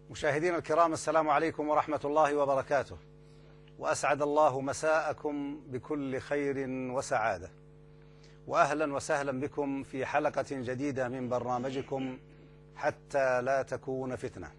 مشاهدينا الكرام، السلام عليكم ورحمة الله وبركاته، وأسعد الله مساءكم بكل خير وسعادة، وأهلا وسهلا بكم في حلقة جديدة من برنامجكم حتى لا تكون فتنة.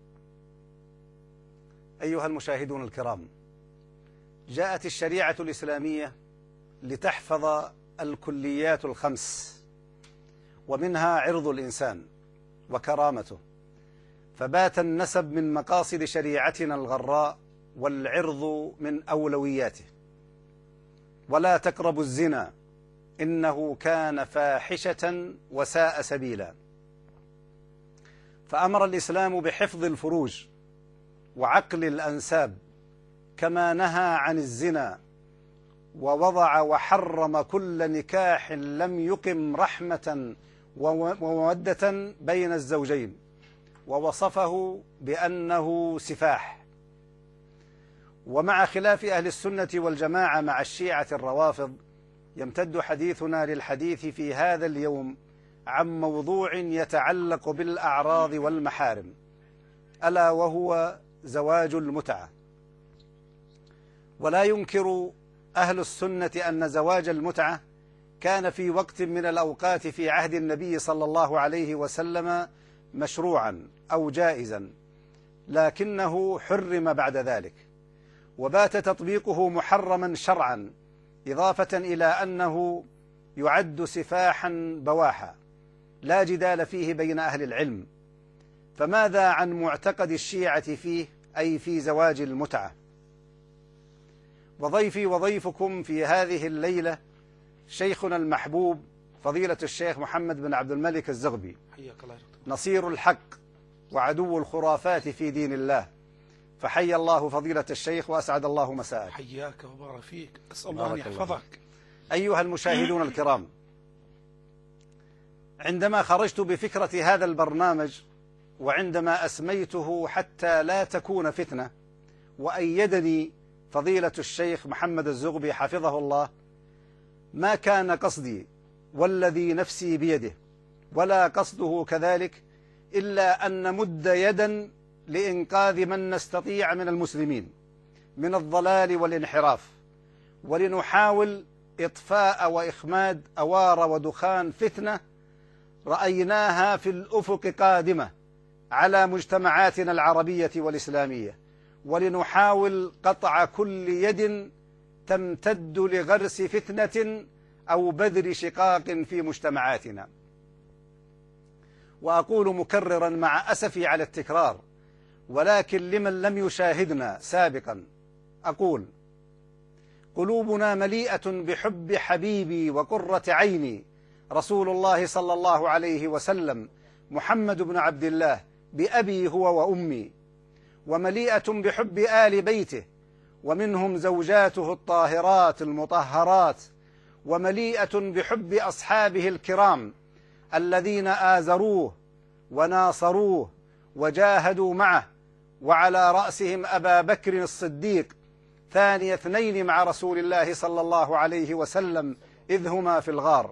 أيها المشاهدون الكرام، جاءت الشريعة الإسلامية لتحفظ الكليات الخمس، ومنها عرض الإنسان وكرامته، فبات النسب من مقاصد شريعتنا الغراء، والعرض من أولوياته. ولا تقربوا الزنا إنه كان فاحشة وساء سبيلا. فأمر الإسلام بحفظ الفروج وعقل الأنساب، كما نهى عن الزنا، ووضع وحرم كل نكاح لم يقم رحمة ومودة بين الزوجين، ووصفه بأنه سفاح. ومع خلاف أهل السنة والجماعة مع الشيعة الروافض، يمتد حديثنا للحديث في هذا اليوم عن موضوع يتعلق بالأعراض والمحارم، ألا وهو زواج المتعة. ولا ينكر أهل السنة أن زواج المتعة كان في وقت من الأوقات في عهد النبي صلى الله عليه وسلم مشروعا أو جائزا، لكنه حرم بعد ذلك، وبات تطبيقه محرما شرعا، إضافة إلى أنه يعد سفاحا بواحا لا جدال فيه بين أهل العلم. فماذا عن معتقد الشيعة فيه، أي في زواج المتعة؟ وضيفي وضيفكم في هذه الليلة شيخنا المحبوب فضيلة الشيخ محمد بن عبد الملك الزغبي، نصير الحق وعدو الخرافات في دين الله. فحي الله فضيلة الشيخ وأسعد الله مساءك. حياك وبارك فيك، أسأل الله أن يحفظك. أيها المشاهدون الكرام، عندما خرجت بفكرة هذا البرنامج، وعندما أسميته حتى لا تكون فتنة، وأيدني فضيلة الشيخ محمد الزغبي حفظه الله، ما كان قصدي والذي نفسي بيده، ولا قصده كذلك، إلا أن نمد يدا لإنقاذ من نستطيع من المسلمين من الضلال والانحراف، ولنحاول إطفاء وإخماد أوار ودخان فتنة رأيناها في الأفق قادمة على مجتمعاتنا العربية والإسلامية، ولنحاول قطع كل يد تمتد لغرس فتنة أو بذر شقاق في مجتمعاتنا. وأقول مكررا مع أسفي على التكرار، ولكن لمن لم يشاهدنا سابقا أقول: قلوبنا مليئة بحب حبيبي وقرة عيني رسول الله صلى الله عليه وسلم محمد بن عبد الله بأبي هو وأمي، ومليئة بحب آل بيته، ومنهم زوجاته الطاهرات المطهرات، ومليئة بحب أصحابه الكرام الذين آزروه وناصروه وجاهدوا معه، وعلى رأسهم أبا بكر الصديق ثاني اثنين مع رسول الله صلى الله عليه وسلم إذ هما في الغار،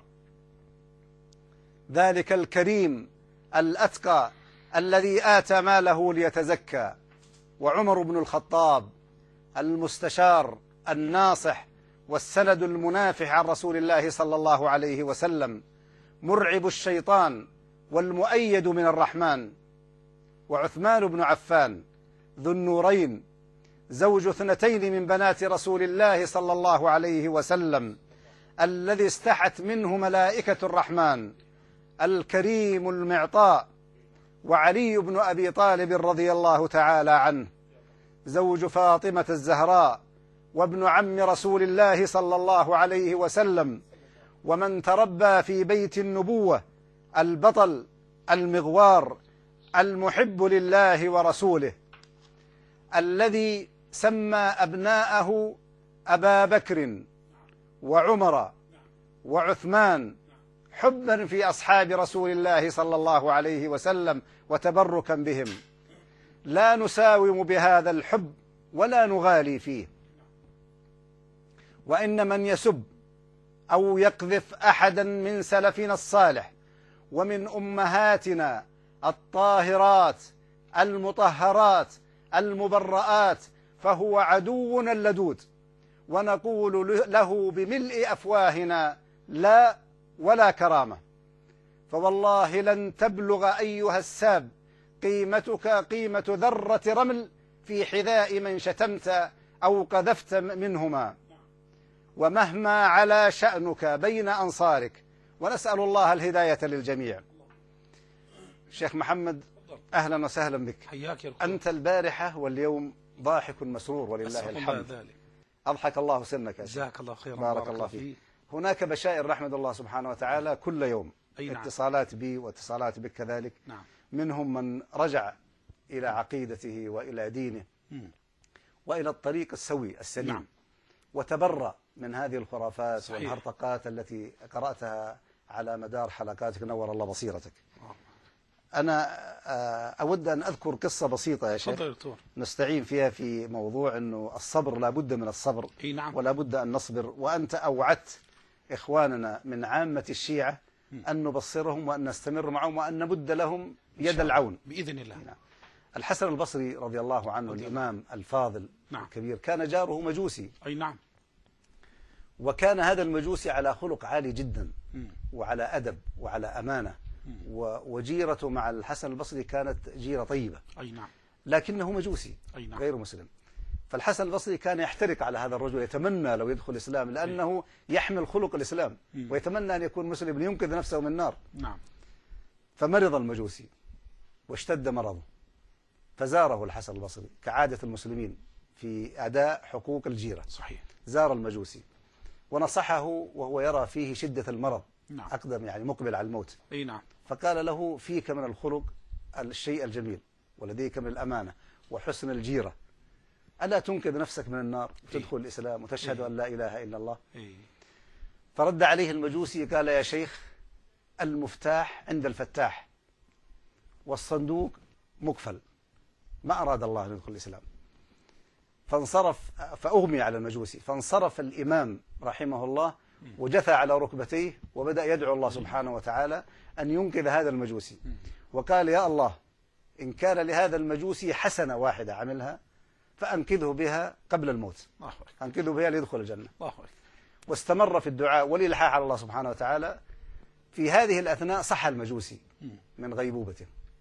ذلك الكريم الأتقى الذي آتى ماله ليتزكى، وعمر بن الخطاب المستشار الناصح والسند المنافح عن رسول الله صلى الله عليه وسلم، مرعب الشيطان والمؤيد من الرحمن، وعثمان بن عفان ذو النورين زوج اثنتين من بنات رسول الله صلى الله عليه وسلم، الذي استحت منه ملائكة الرحمن، الكريم المعطاء، وعلي بن أبي طالب رضي الله تعالى عنه زوج فاطمة الزهراء وابن عم رسول الله صلى الله عليه وسلم، ومن تربى في بيت النبوة، البطل المغوار المحب لله ورسوله، الذي سمى أبناءه أبا بكر وعمر وعثمان حبا في أصحاب رسول الله صلى الله عليه وسلم وتبركا بهم. لا نساوم بهذا الحب ولا نغالي فيه. وإن من يسب أو يقذف أحدا من سلفنا الصالح ومن أمهاتنا الطاهرات المطهرات المبرآت، فهو عدونا اللدود، ونقول له بملء أفواهنا لا ولا كرامة. فوالله لن تبلغ أيها الساب قيمتك قيمة ذرة رمل في حذاء من شتمت أو قذفت منهما، ومهما على شأنك بين أنصارك. ونسأل الله الهداية للجميع. شيخ محمد، أهلا وسهلا بك. حياك يا أنت البارحة واليوم ضاحك مسرور ولله الحمد. أضحك الله سنك. جزاك الله خيرا. بارك الله فيك. هناك بشائر رحمة الله سبحانه وتعالى كل يوم. نعم. اتصالات بي واتصالات بك كذلك. نعم. منهم من رجع إلى عقيدته وإلى دينه وإلى الطريق السوي السليم. نعم. وتبرأ من هذه الخرافات صحيح. والهرطقات التي قرأتها على مدار حلقاتك. نور الله بصيرتك. أنا أود أن أذكر قصة بسيطة يا شيخ نستعين فيها في موضوع أنه الصبر، لا بد من الصبر. نعم. ولا بد أن نصبر. وأنت أوعدت إخواننا من عامة الشيعة أن نبصرهم وأن نستمر معهم وأن نمد لهم يد العون بإذن الله. نعم. الحسن البصري رضي الله عنه الإمام الفاضل الكبير كان جاره مجوسي. أي نعم. وكان هذا المجوسي على خلق عالي جدا وعلى أدب وعلى أمانة، وجيرته مع الحسن البصري كانت جيرة طيبة. أي نعم. لكنه مجوسي. أي نعم. غير مسلم. فالحسن البصري كان يحترق على هذا الرجل، يتمنى لو يدخل الإسلام لأنه يحمل خلق الإسلام، ويتمنى أن يكون مسلم لينقذ نفسه من النار. نعم. فمرض المجوسي واشتد مرضه، فزاره الحسن البصري كعادة المسلمين في أداء حقوق الجيرة. صحيح. زار المجوسي ونصحه وهو يرى فيه شدة المرض. نعم. أقدم يعني مقبل على الموت. أي نعم. فقال له: فيك من الخلق الشيء الجميل، ولديك من الأمانة وحسن الجيرة، ألا تنقذ نفسك من النار وتدخل الإسلام وتشهد أن لا إله إلا الله؟ فرد عليه المجوسي قال: يا شيخ، المفتاح عند الفتاح والصندوق مقفل، ما أراد الله أن يدخل الإسلام. فانصرف، فأغمي على المجوسي، فانصرف الإمام رحمه الله وجثى على ركبتيه وبدأ يدعو الله سبحانه وتعالى أن ينقذ هذا المجوسي. وقال: يا الله، إن كان لهذا المجوسي حسنة واحدة عملها فأنقذه بها قبل الموت، أنقذه بها ليدخل الجنة. واستمر في الدعاء والإلحاح على الله سبحانه وتعالى. في هذه الأثناء صح المجوسي من غيبوبته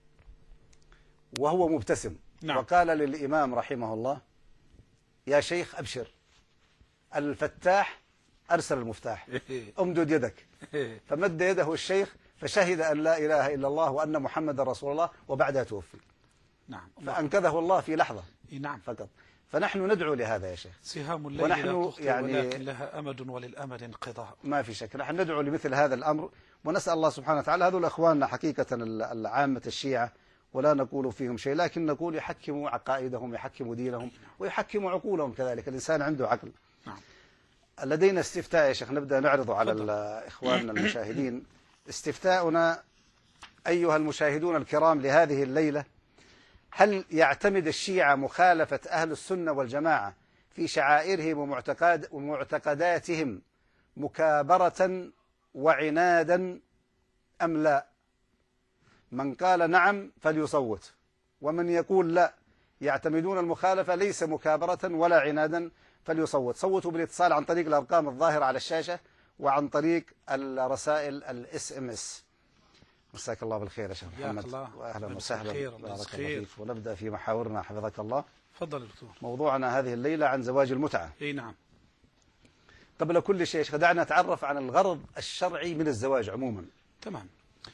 وهو مبتسم. نعم. وقال للإمام رحمه الله: يا شيخ أبشر، الفتاح أرسل المفتاح، أمدد يدك. فمد يده الشيخ فشهد أن لا إله إلا الله وأن محمد رسول الله، وبعدها توفي. نعم. فأنقذه الله في لحظة. نعم. فقط. فنحن ندعو لهذا يا شيخ. سهام الليل لا تخطئ يعني ولكن لها أمد وللأمد انقضاء. ما في شك، نحن ندعو لمثل هذا الأمر، ونسأل الله سبحانه وتعالى. هذول أخواننا حقيقة العامة الشيعة، ولا نقول فيهم شيء، لكن نقول يحكموا عقائدهم، يحكموا دينهم، ويحكموا عقولهم كذلك. الإنسان عنده عقل. نعم. لدينا استفتاء يا شيخ نبدأ نعرضه على إخواننا المشاهدين. استفتاؤنا أيها المشاهدون الكرام لهذه الليلة: هل يعتمد الشيعة مخالفة أهل السنة والجماعة في شعائرهم ومعتقداتهم مكابرة وعنادا أم لا؟ من قال نعم فليصوت، ومن يقول لا، يعتمدون المخالفة ليس مكابرة ولا عنادا، فليصوت. صوتوا بالاتصال عن طريق الأرقام الظاهرة على الشاشة وعن طريق الرسائل الSMS. مساك الله بالخير يا شيخ محمد، واهلا وسهلا. بارك الله فيك. ونبدا في محاورنا حفظك الله. تفضل دكتور. موضوعنا هذه الليله عن زواج المتعه. اي نعم. قبل كل شيء دعنا نتعرف عن الغرض الشرعي من الزواج عموما. تمام.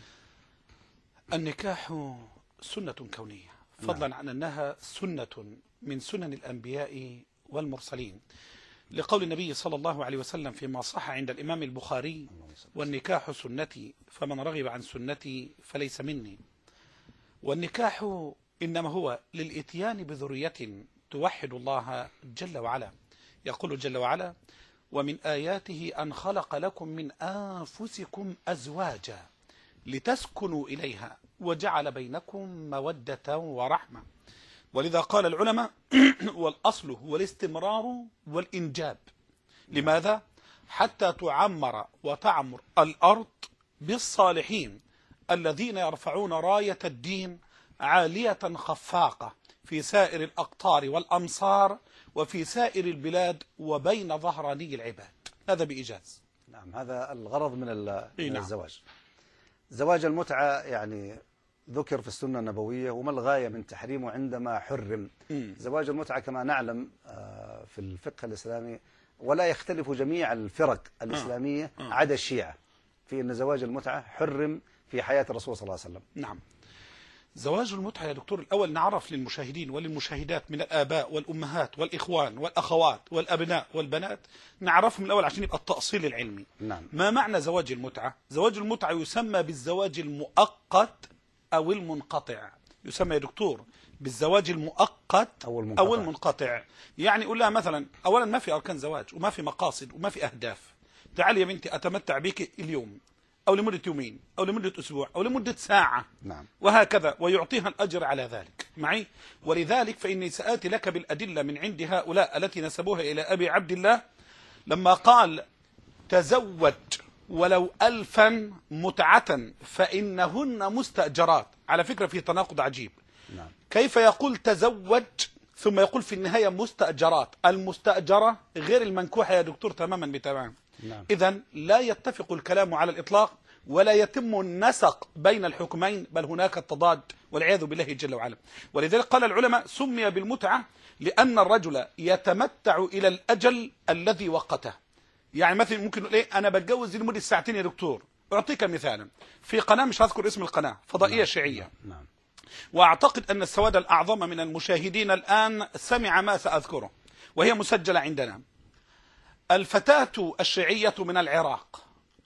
النكاح سنة كونية، فضلا عن انها سنة من سنن الانبياء والمرسلين، لقول النبي صلى الله عليه وسلم فيما صح عند الإمام البخاري: والنكاح سنتي فمن رغب عن سنتي فليس مني. والنكاح إنما هو للإتيان بذرية توحد الله جل وعلا. يقول جل وعلا: ومن آياته أن خلق لكم من أنفسكم أزواجا لتسكنوا إليها وجعل بينكم مودة ورحمة. ولذا قال العلماء: والأصل هو الاستمرار والإنجاب. لماذا؟ حتى تعمر وتعمر الأرض بالصالحين الذين يرفعون راية الدين عالية خفاقة في سائر الأقطار والأمصار وفي سائر البلاد وبين ظهراني العباد. هذا بإيجاز. نعم، هذا الغرض من نعم. الزواج. زواج المتعة يعني ذكر في السنة النبوية، وما الغاية من تحريمه عندما حرم؟ زواج المتعة كما نعلم في الفقه الإسلامي، ولا يختلف جميع الفرق الإسلامية عدا الشيعة في أن زواج المتعة حرم في حياة الرسول صلى الله عليه وسلم. نعم. زواج المتعة يا دكتور، الأول نعرف للمشاهدين وللمشاهدات من الآباء والأمهات والإخوان والأخوات والأبناء والبنات، نعرفهم الأول عشان يبقى التأصيل العلمي. نعم. ما معنى زواج المتعة؟ زواج المتعة يسمى بالزواج المؤقت أو المنقطع. يسمى يا دكتور بالزواج المؤقت أو المنقطع. يعني يقول لها مثلا أولا ما في أركان زواج وما في مقاصد وما في أهداف. تعالي يا بنتي أتمتع بك اليوم أو لمدة يومين أو لمدة أسبوع أو لمدة ساعة. نعم. وهكذا، ويعطيها الأجر على ذلك معي. ولذلك فإني سآتي لك بالأدلة من عند هؤلاء التي نسبوها إلى أبي عبد الله لما قال تزوج ولو 1000 متعة فإنهن مستأجرات. على فكرة في تناقض عجيب. نعم. كيف يقول تزوج ثم يقول في النهاية مستأجرات؟ المستأجرة غير المنكوحة يا دكتور تماما بتمام. نعم. إذن لا يتفق الكلام على الإطلاق ولا يتم النسق بين الحكمين، بل هناك التضاد والعياذ بالله جل وعلا. ولذلك قال العلماء سمي بالمتعة لأن الرجل يتمتع إلى الأجل الذي وقته. يعني مثلا ممكن نقول إيه أنا بتجوز لمدة ساعتين يا دكتور. أعطيك مثالا في قناة مش هذكر اسم القناة، فضائية. نعم. شيعية. نعم. وأعتقد أن السواد الأعظم من المشاهدين الآن سمع ما سأذكره، وهي مسجلة عندنا. الفتاة الشيعية من العراق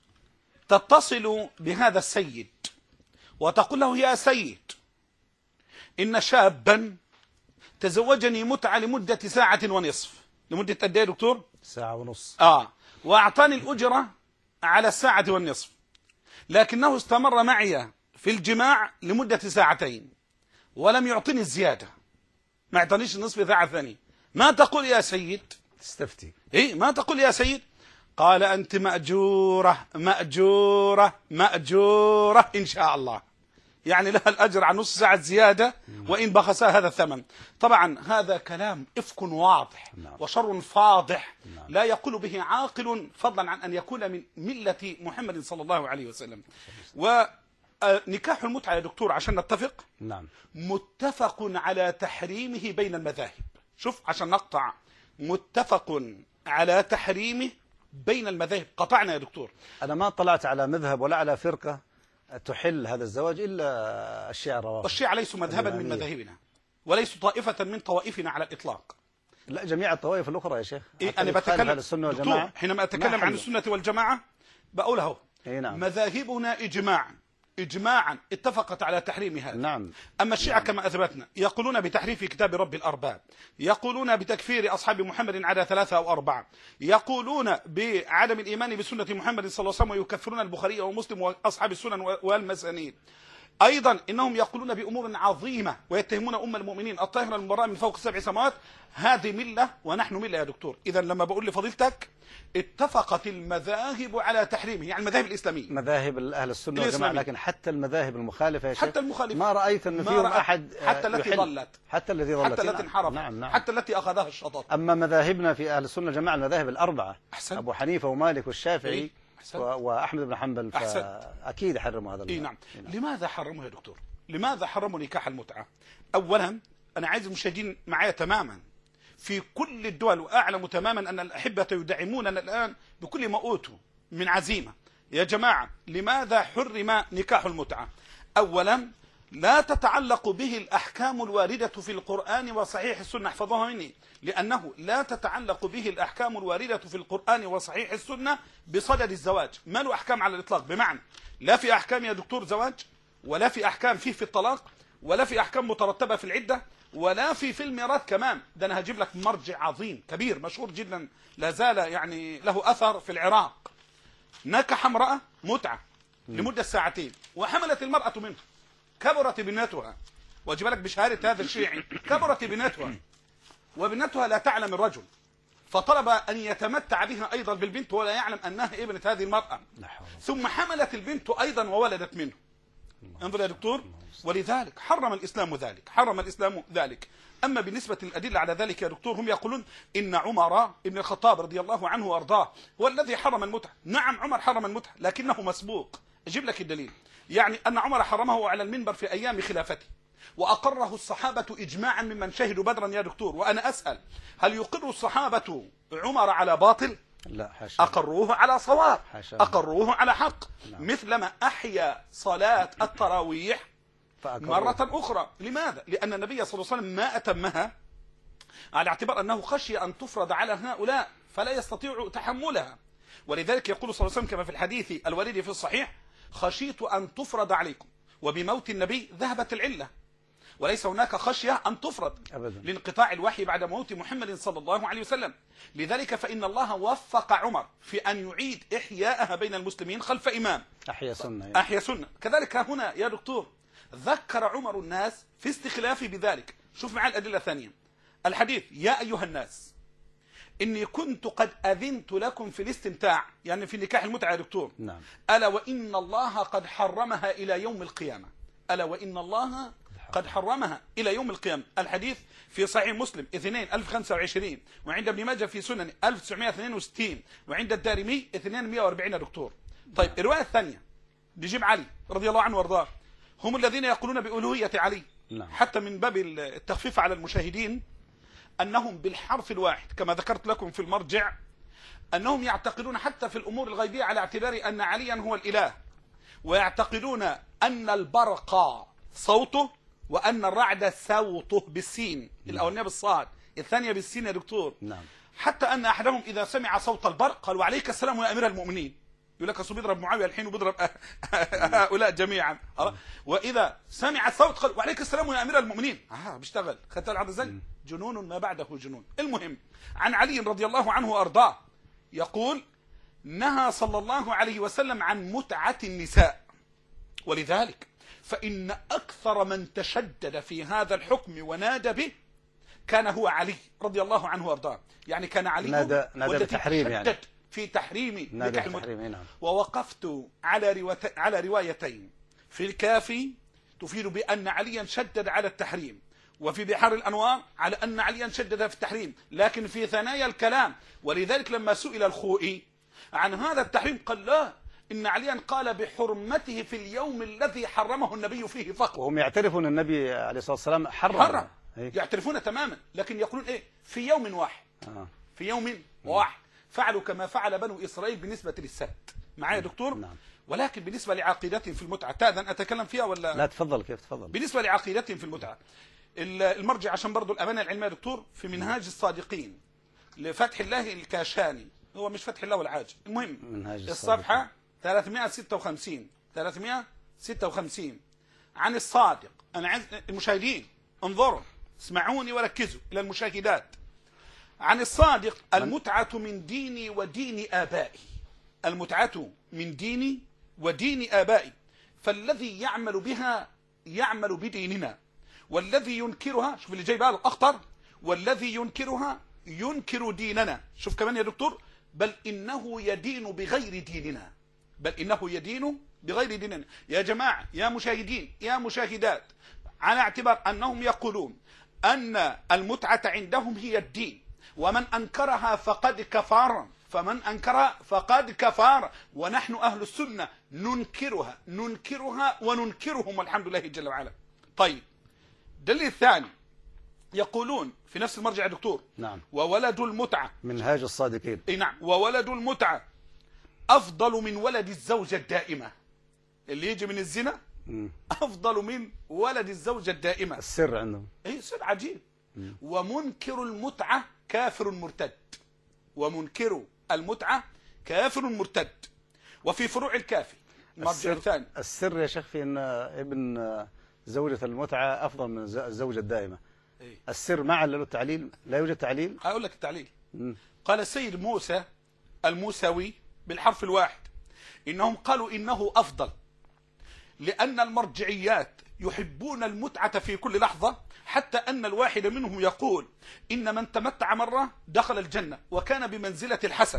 تتصل بهذا السيد وتقول له يا سيد إن شابا تزوجني متعة لمدة 1.5 ساعة. لمدة قد ايه يا دكتور؟ 1.5 ساعة. وأعطاني الأجرة على 1.5 ساعة، لكنه استمر معي في الجماع لمدة 2 ساعتين ولم يعطيني الزيادة، ما اعطانيش النصف ساعة ثانية. ما تقول يا سيد؟ تستفتي. إيه ما تقول يا سيد؟ قال أنت مأجورة مأجورة مأجورة إن شاء الله. يعني لها الأجر عن نص ساعة زيادة وإن بخسها هذا الثمن. طبعا هذا كلام إفك واضح وشر فاضح لا يقول به عاقل، فضلا عن أن يكون من ملة محمد صلى الله عليه وسلم. ونكاح المتعة يا دكتور عشان نتفق، نعم، متفق على تحريمه بين المذاهب. شوف عشان نقطع، متفق على تحريمه بين المذاهب. قطعنا يا دكتور. أنا ما طلعت على مذهب ولا على فرقة تحل هذا الزواج إلا الشيعة الروافض. والشيعة ليسوا مذهبا من مذاهبنا وليسوا طائفة من طوائفنا على الإطلاق. لا، جميع الطوائف الأخرى يا شيخ. إيه أنا بتكلم السنة والجماعة. حينما أتكلم عن السنة والجماعة بقول اهو نعم. مذاهبنا إجماعا اتفقت على تحريم هذا. نعم. أما الشيعة كما أثبتنا يقولون بتحريف كتاب رب الأرباب، يقولون بتكفير أصحاب محمد على 3 أو 4، يقولون بعدم الإيمان بسنة محمد صلى الله عليه وسلم، ويكفرون البخاري ومسلم وأصحاب السنن والمسانيد. أيضا إنهم يقولون بأمور عظيمة ويتهمون أم المؤمنين الطاهرة المبرأة من فوق 7 سماوات. هذه ملة ونحن ملة يا دكتور. إذا لما بقول لفضيلتك اتفقت المذاهب على تحريمه، يعني المذاهب الإسلامية، مذاهب أهل السنة والجماعة، لكن حتى المذاهب المخالفة يا شيخ، حتى المخالفة ما رأيت أن فيهم أحد حتى التي ضلت، حتى التي ضلت، حتى التي انحرفت، نعم. حتى التي أخذها الشطط. أما مذاهبنا في أهل السنة والجماعة المذاهب الأربعة، أحسن. أبو حنيفة ومالك والشافعي وأحمد بن حنبل، أحسن. أكيد حرموا هذا المذهب. نعم. لماذا حرموا يا دكتور؟ لماذا حرموا نكاح المتعة؟ أولا أنا عايز المشاهدين معايا تماما، في كل الدول وأعلم تماما أن الأحبة يدعموننا الآن بكل ما أوتوا من عزيمة. يا جماعة لماذا حرم نكاح المتعة؟ أولا لا تتعلق به الأحكام الواردة في القرآن وصحيح السنة، احفظوها مني، لأنه لا تتعلق به الأحكام الواردة في القرآن وصحيح السنة بصدد الزواج. ما له أحكام على الإطلاق، بمعنى لا في أحكام يا دكتور زواج، ولا في أحكام فيه في الطلاق، ولا في أحكام مترتبة في العدة، ولا في الميراث كمان. ده أنا هجيب لك مرجع عظيم كبير مشهور جدا لا زال يعني له أثر في العراق. نكح امرأة متعة لمدة 2 ساعتين وحملت المرأة منه، كبرت بنتها، واجب لك بشهادة هذا الشيعي، كبرت بنتها وبنتها لا تعلم الرجل، فطلب أن يتمتع بها أيضا بالبنت ولا يعلم أنها ابنة هذه المرأة، ثم حملت البنت أيضا وولدت منه. انظر يا دكتور، ولذلك حرم الإسلام ذلك، حرم الإسلام ذلك. أما بالنسبة للأدلة على ذلك يا دكتور، هم يقولون إن عمر بن الخطاب رضي الله عنه وأرضاه هو الذي حرم المتعة. نعم عمر حرم المتعة لكنه مسبوق. أجيب لك الدليل. يعني أن عمر حرمه على المنبر في أيام خلافته، وأقره الصحابة إجماعا ممن شهدوا بدرا يا دكتور. وأنا أسأل، هل يقر الصحابة عمر على باطل؟ لا حاشا. أقروه على صواب، حاشا. أقروه على حق. نعم. مثلما أحيا صلاة التراويح فأقروه. مرة أخرى. لماذا؟ لأن النبي صلى الله عليه وسلم ما أتمها على اعتبار أنه خشي أن تفرض على هؤلاء فلا يستطيع تحملها. ولذلك يقول صلى الله عليه وسلم كما في الحديث الوارد في الصحيح: خشيت أن تفرض عليكم، وبموت النبي ذهبت العلة. وليس هناك خشية أن تفرض أبدا لانقطاع الوحي بعد موت محمد صلى الله عليه وسلم. لذلك فإن الله وفق عمر في أن يعيد إحياءها بين المسلمين خلف إمام أحيا سنة يعني. أحيا سنة. كذلك هنا يا دكتور ذكر عمر الناس في استخلافه بذلك. شوف معي الأدلة الثانية. الحديث: يا أيها الناس إني كنت قد أذنت لكم في الاستمتاع، يعني في نكاح المتعة يا دكتور. نعم. ألا وإن الله قد حرمها إلى يوم القيامة. ألا وإن الله قد حرمها إلى يوم القيامة. الحديث في صحيح مسلم 2025، وعند ابن ماجه في سنن 1962، وعند الدارمي 240 يا دكتور. طيب الرواية الثانية بيجيب علي رضي الله عنه وارضاه، هم الذين يقولون بألوهية علي. نعم. حتى من باب التخفيف على المشاهدين أنهم بالحرف الواحد كما ذكرت لكم في المرجع، أنهم يعتقدون حتى في الأمور الغيبية على اعتبار أن عليا هو الإله، ويعتقدون أن البرق صوته وأن الرعد صوته بالسين. الأولانية بالصاد، الثانية بالسين يا دكتور. نعم. حتى أن أحدهم إذا سمع صوت البرق قال: وعليك السلام يا أمير المؤمنين. يقول لك أصله بيضرب معاوية الحين وبيضرب هؤلاء جميعا. وإذا سمع الصوت قال: وعليك السلام يا أمير المؤمنين. بيشتغل. خدت العرض ازاي؟ جنون ما بعده جنون. المهم، عن علي رضي الله عنه وأرضاه يقول: نهى صلى الله عليه وسلم عن متعة النساء. ولذلك فإن أكثر من تشدد في هذا الحكم ونادى به كان هو علي رضي الله عنه وارضاه. يعني كان علي نادى بالتحريم، يعني في تحريم نكاح المتعة. نعم. ووقفت على روايتين. في الكافي تفيد بأن عليا شدد على التحريم، وفي بحار الأنوار على أن عليا شدد في التحريم، لكن في ثنايا الكلام. ولذلك لما سئل الخوئي عن هذا التحريم قال: لا، إن عليا قال بحرمته في اليوم الذي حرمه النبي فيه فقط. وهم يعترفون أن النبي عليه الصلاة والسلام حرم. يعترفون تماما، لكن يقولون إيه؟ في يوم واحد. في يوم واحد فعلوا كما فعل بنو إسرائيل بالنسبة للسبت. معايا دكتور؟ نعم. ولكن بالنسبة لعقيدتهم في المتعة، تأذن أتكلم فيها ولا؟ لا تفضل. كيف تفضل. بالنسبة لعقيدتهم في المتعة، المرجع عشان برضو الأمانة العلمية دكتور، في منهاج الصادقين لفتح الله الكاشاني، هو مش فتح الله والعاج، المهم الصفحة 356 عن الصادق. أنا عايز المشاهدين انظروا، اسمعوني وركزوا إلى المشاهدات. عن الصادق: المتعة من ديني ودين آبائي. المتعة من ديني ودين آبائي، فالذي يعمل بها يعمل بديننا، والذي ينكرها، شوف اللي جاي بقى الأخطر، والذي ينكرها ينكر ديننا. شوف كمان يا دكتور: بل إنه يدين بغير ديننا. بل إنه يدين بغير ديننا. يا جماعة، يا مشاهدين، يا مشاهدات، على اعتبار أنهم يقولون أن المتعة عندهم هي الدين، ومن أنكرها فقد كفر، فمن أنكرها فقد كفر، ونحن أهل السنة ننكرها وننكرهم والحمد لله جل وعلا. طيب الدليل الثاني يقولون في نفس المرجع يا دكتور: نعم. وولد المتعة، منهاج الصادقين. اي نعم، وولد المتعة أفضل من ولد الزوجة الدائمة. اللي يجي من الزنا أفضل من ولد الزوجة الدائمة. السر عندهم سر عجيب. ومنكر المتعة كافر مرتد. ومنكر المتعة كافر مرتد. وفي فروع الكافي المرجع الثاني السر يا شيخ في أن ابن زوجة المتعة أفضل من الزوجة الدائمة. السر ما علّلوا التعليل؟ لا يوجد تعليل؟ أقول لك التعليل. قال السيد موسى الموسوي بالحرف الواحد: إنهم قالوا إنه أفضل لأن المرجعيات يحبون المتعة في كل لحظة، حتى أن الواحد منهم يقول: إن من تمتع مرة دخل الجنة وكان بمنزلة الحسن،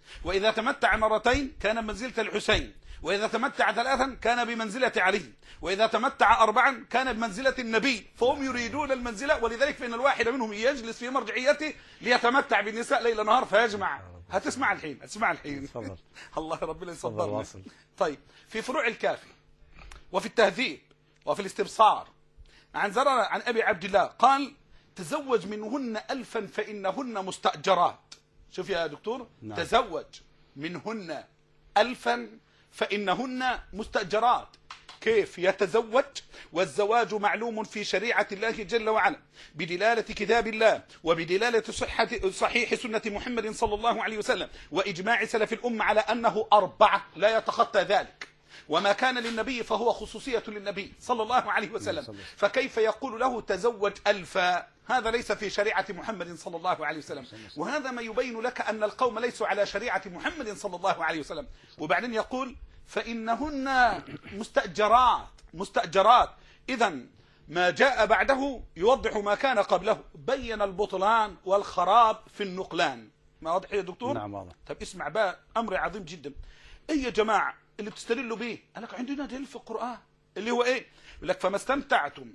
وإذا تمتع مرتين كان بمنزلة الحسين، وإذا تمتع ثلاثا كان بمنزلة علي، وإذا تمتع أربعا كان بمنزلة النبي. فهم يريدون المنزلة، ولذلك فإن الواحد منهم يجلس في مرجعيته ليتمتع بالنساء ليل نهار فيجمع. هتسمع الحين، هتسمع الحين. الله ربنا يصبرنا. طيب، في فروع الكافي وفي التهذيب وفي الاستبصار عن زرر عن أبي عبد الله قال: تزوج منهن 1000 فإنهن مستأجرات. شوف يا دكتور، نعم. تزوج منهن 1000 فإنهن مستأجرات. كيف يتزوج؟ والزواج معلوم في شريعة الله جل وعلا بدلالة كتاب الله وبدلالة صحيح سنة محمد صلى الله عليه وسلم وإجماع سلف الأمة على أنه 4 لا يتخطى ذلك، وما كان للنبي فهو خصوصية للنبي صلى الله عليه وسلم. فكيف يقول له تزوج 1000؟ هذا ليس في شريعة محمد صلى الله عليه وسلم، وهذا ما يبين لك أن القوم ليسوا على شريعة محمد صلى الله عليه وسلم. وبعدين يقول: فإنهن مستأجرات. إذن ما جاء بعده يوضح ما كان قبله، بين البطلان والخراب في النقلان. ما واضح يا دكتور؟ نعم واضح. طب اسمع بقى أمر عظيم جدا. إيه يا جماعة اللي بتستدلوا به؟ قال لك عندنا دليل في القرآن اللي هو إيه؟ يقول لك: فما استمتعتم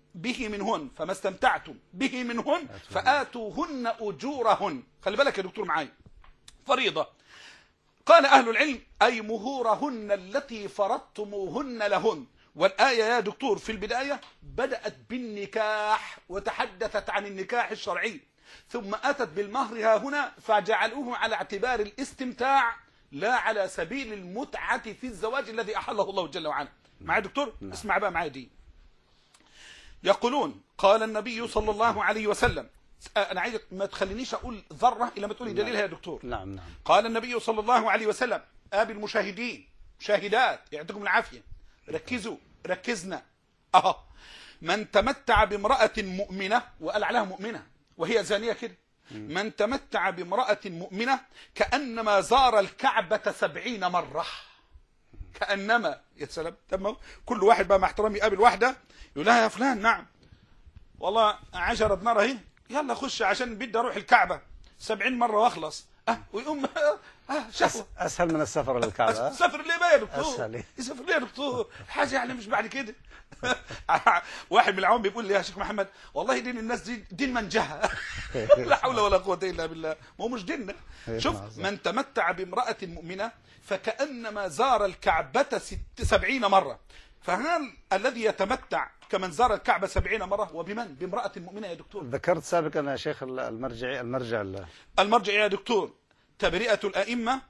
به منهن فآتوهن أجورهن. خلي بالك يا دكتور معايا، فريضة. قال أهل العلم: أي مهورهن التي فرضتموهن لهن. والآية يا دكتور في البداية بدأت بالنكاح وتحدثت عن النكاح الشرعي، ثم أتت بالمهر ها هنا فجعلوه على اعتبار الاستمتاع لا على سبيل المتعة في الزواج الذي أحله الله جل وعلا. معايا دكتور؟ اسمع بقى معايا دي. يقولون: قال النبي صلى الله عليه وسلم. أنا عايزك ما تخلينيش أقول ذرة إلا ما تقولي دليلها يا دكتور. نعم. قال النبي صلى الله عليه وسلم: أبي المشاهدين شاهدات يعطيكم العافية، ركزنا. من تمتع بامرأة مؤمنة، وقال عليها مؤمنة وهي زانية كده، من تمتع بامرأة مؤمنة كأنما زار الكعبة 70 مرة. كأنما، يا سلام. تمام. كل واحد بقى مع احترامي يقابل واحدة يقول لها: يا فلان، نعم والله 10 دينار اهي، يلا خش عشان بدي اروح الكعبة 70 مرة واخلص. ويقوم شهوة. اسهل من السفر للكعبة. السفر ليه بقى يا دكتور؟ اسهل. يسافر ليه يا دكتور؟ حاجة يعني مش بعد كده. واحد من العوام بيقول لي: يا شيخ محمد، والله دين الناس دي دين منجهة. لا حول ولا قوة الا بالله. ما هو مش ديننا. شوف: من تمتع بامرأة مؤمنة فكأنما زار الكعبة 70 مرة. فهل الذي يتمتع كمن زار الكعبة 70 مرة وبمن؟ بامرأة مؤمنة يا دكتور. ذكرت سابقا يا شيخ المرجع يا دكتور تبرئة الأئمة،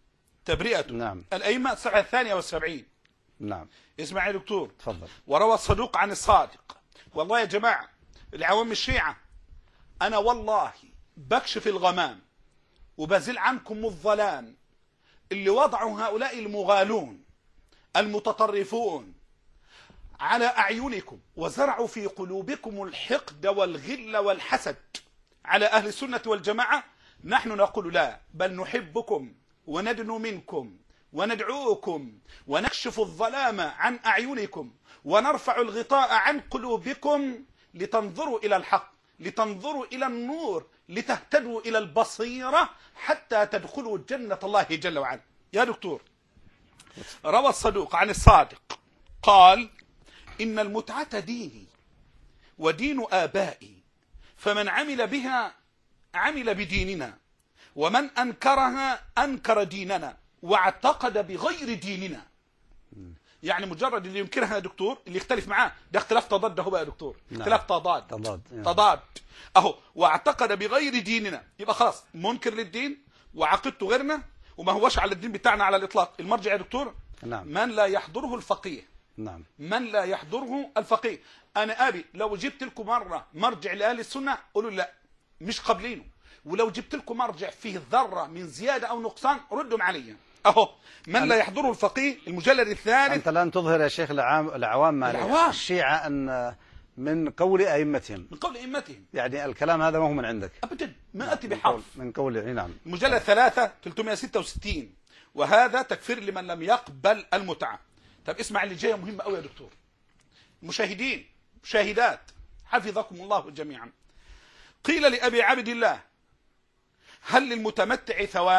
نعم. الأئمة الصفحة 72. نعم. اسمع يا دكتور. تفضل. وروى الصدوق عن الصادق. والله يا جماعة العوام الشيعة، أنا والله بكشف الغمام وبزل عنكم الظلام اللي وضعوا هؤلاء المغالون المتطرفون على أعينكم، وزرعوا في قلوبكم الحقد والغل والحسد على أهل السنة والجماعة. نحن نقول لا، بل نحبكم وندنو منكم وندعوكم ونكشف الظلام عن أعينكم ونرفع الغطاء عن قلوبكم لتنظروا إلى الحق، لتنظروا إلى النور، لتهتدوا إلى البصيرة حتى تدخلوا جنة الله جل وعلا. يا دكتور، روى الصدوق عن الصادق قال: إن المتعة ديني ودين آبائي، فمن عمل بها عمل بديننا، ومن أنكرها أنكر ديننا واعتقد بغير ديننا. يعني مجرد اللي ينكرها يا دكتور، اللي يختلف معاه، ده اختلاف تضاد اهو بقى يا دكتور. نعم. اختلاف تضاد اهو، واعتقد بغير ديننا، يبقى خلاص منكر للدين وعقيدته غيرنا وما هوش على الدين بتاعنا على الإطلاق. المرجع يا دكتور: نعم. من لا يحضره الفقيه. نعم. من لا يحضره الفقيه. أنا أبي لو جبت لكم مرة مرجع لأهل السنة قولوا لا، مش قابلينه، ولو جبت لكم مرجع فيه ذرة من زيادة أو نقصان ردهم عليا. أهو من لا يحضره الفقيه، المجلد الثالث. أنت الآن تظهر يا شيخ العوام الشيعة أن من قول أئمتهم. من قول أئمتهم. يعني الكلام هذا ما هو من عندك أبدا، ما أتي بحرف. من قول. نعم. المجلد 3 366. وهذا تكفير لمن لم يقبل المتعة. طب اسمع اللي جايه مهمة قوي يا دكتور. مشاهدين مشاهدات حفظكم الله جميعا. قيل لأبي عبد الله: هل للمتمتع ثواب؟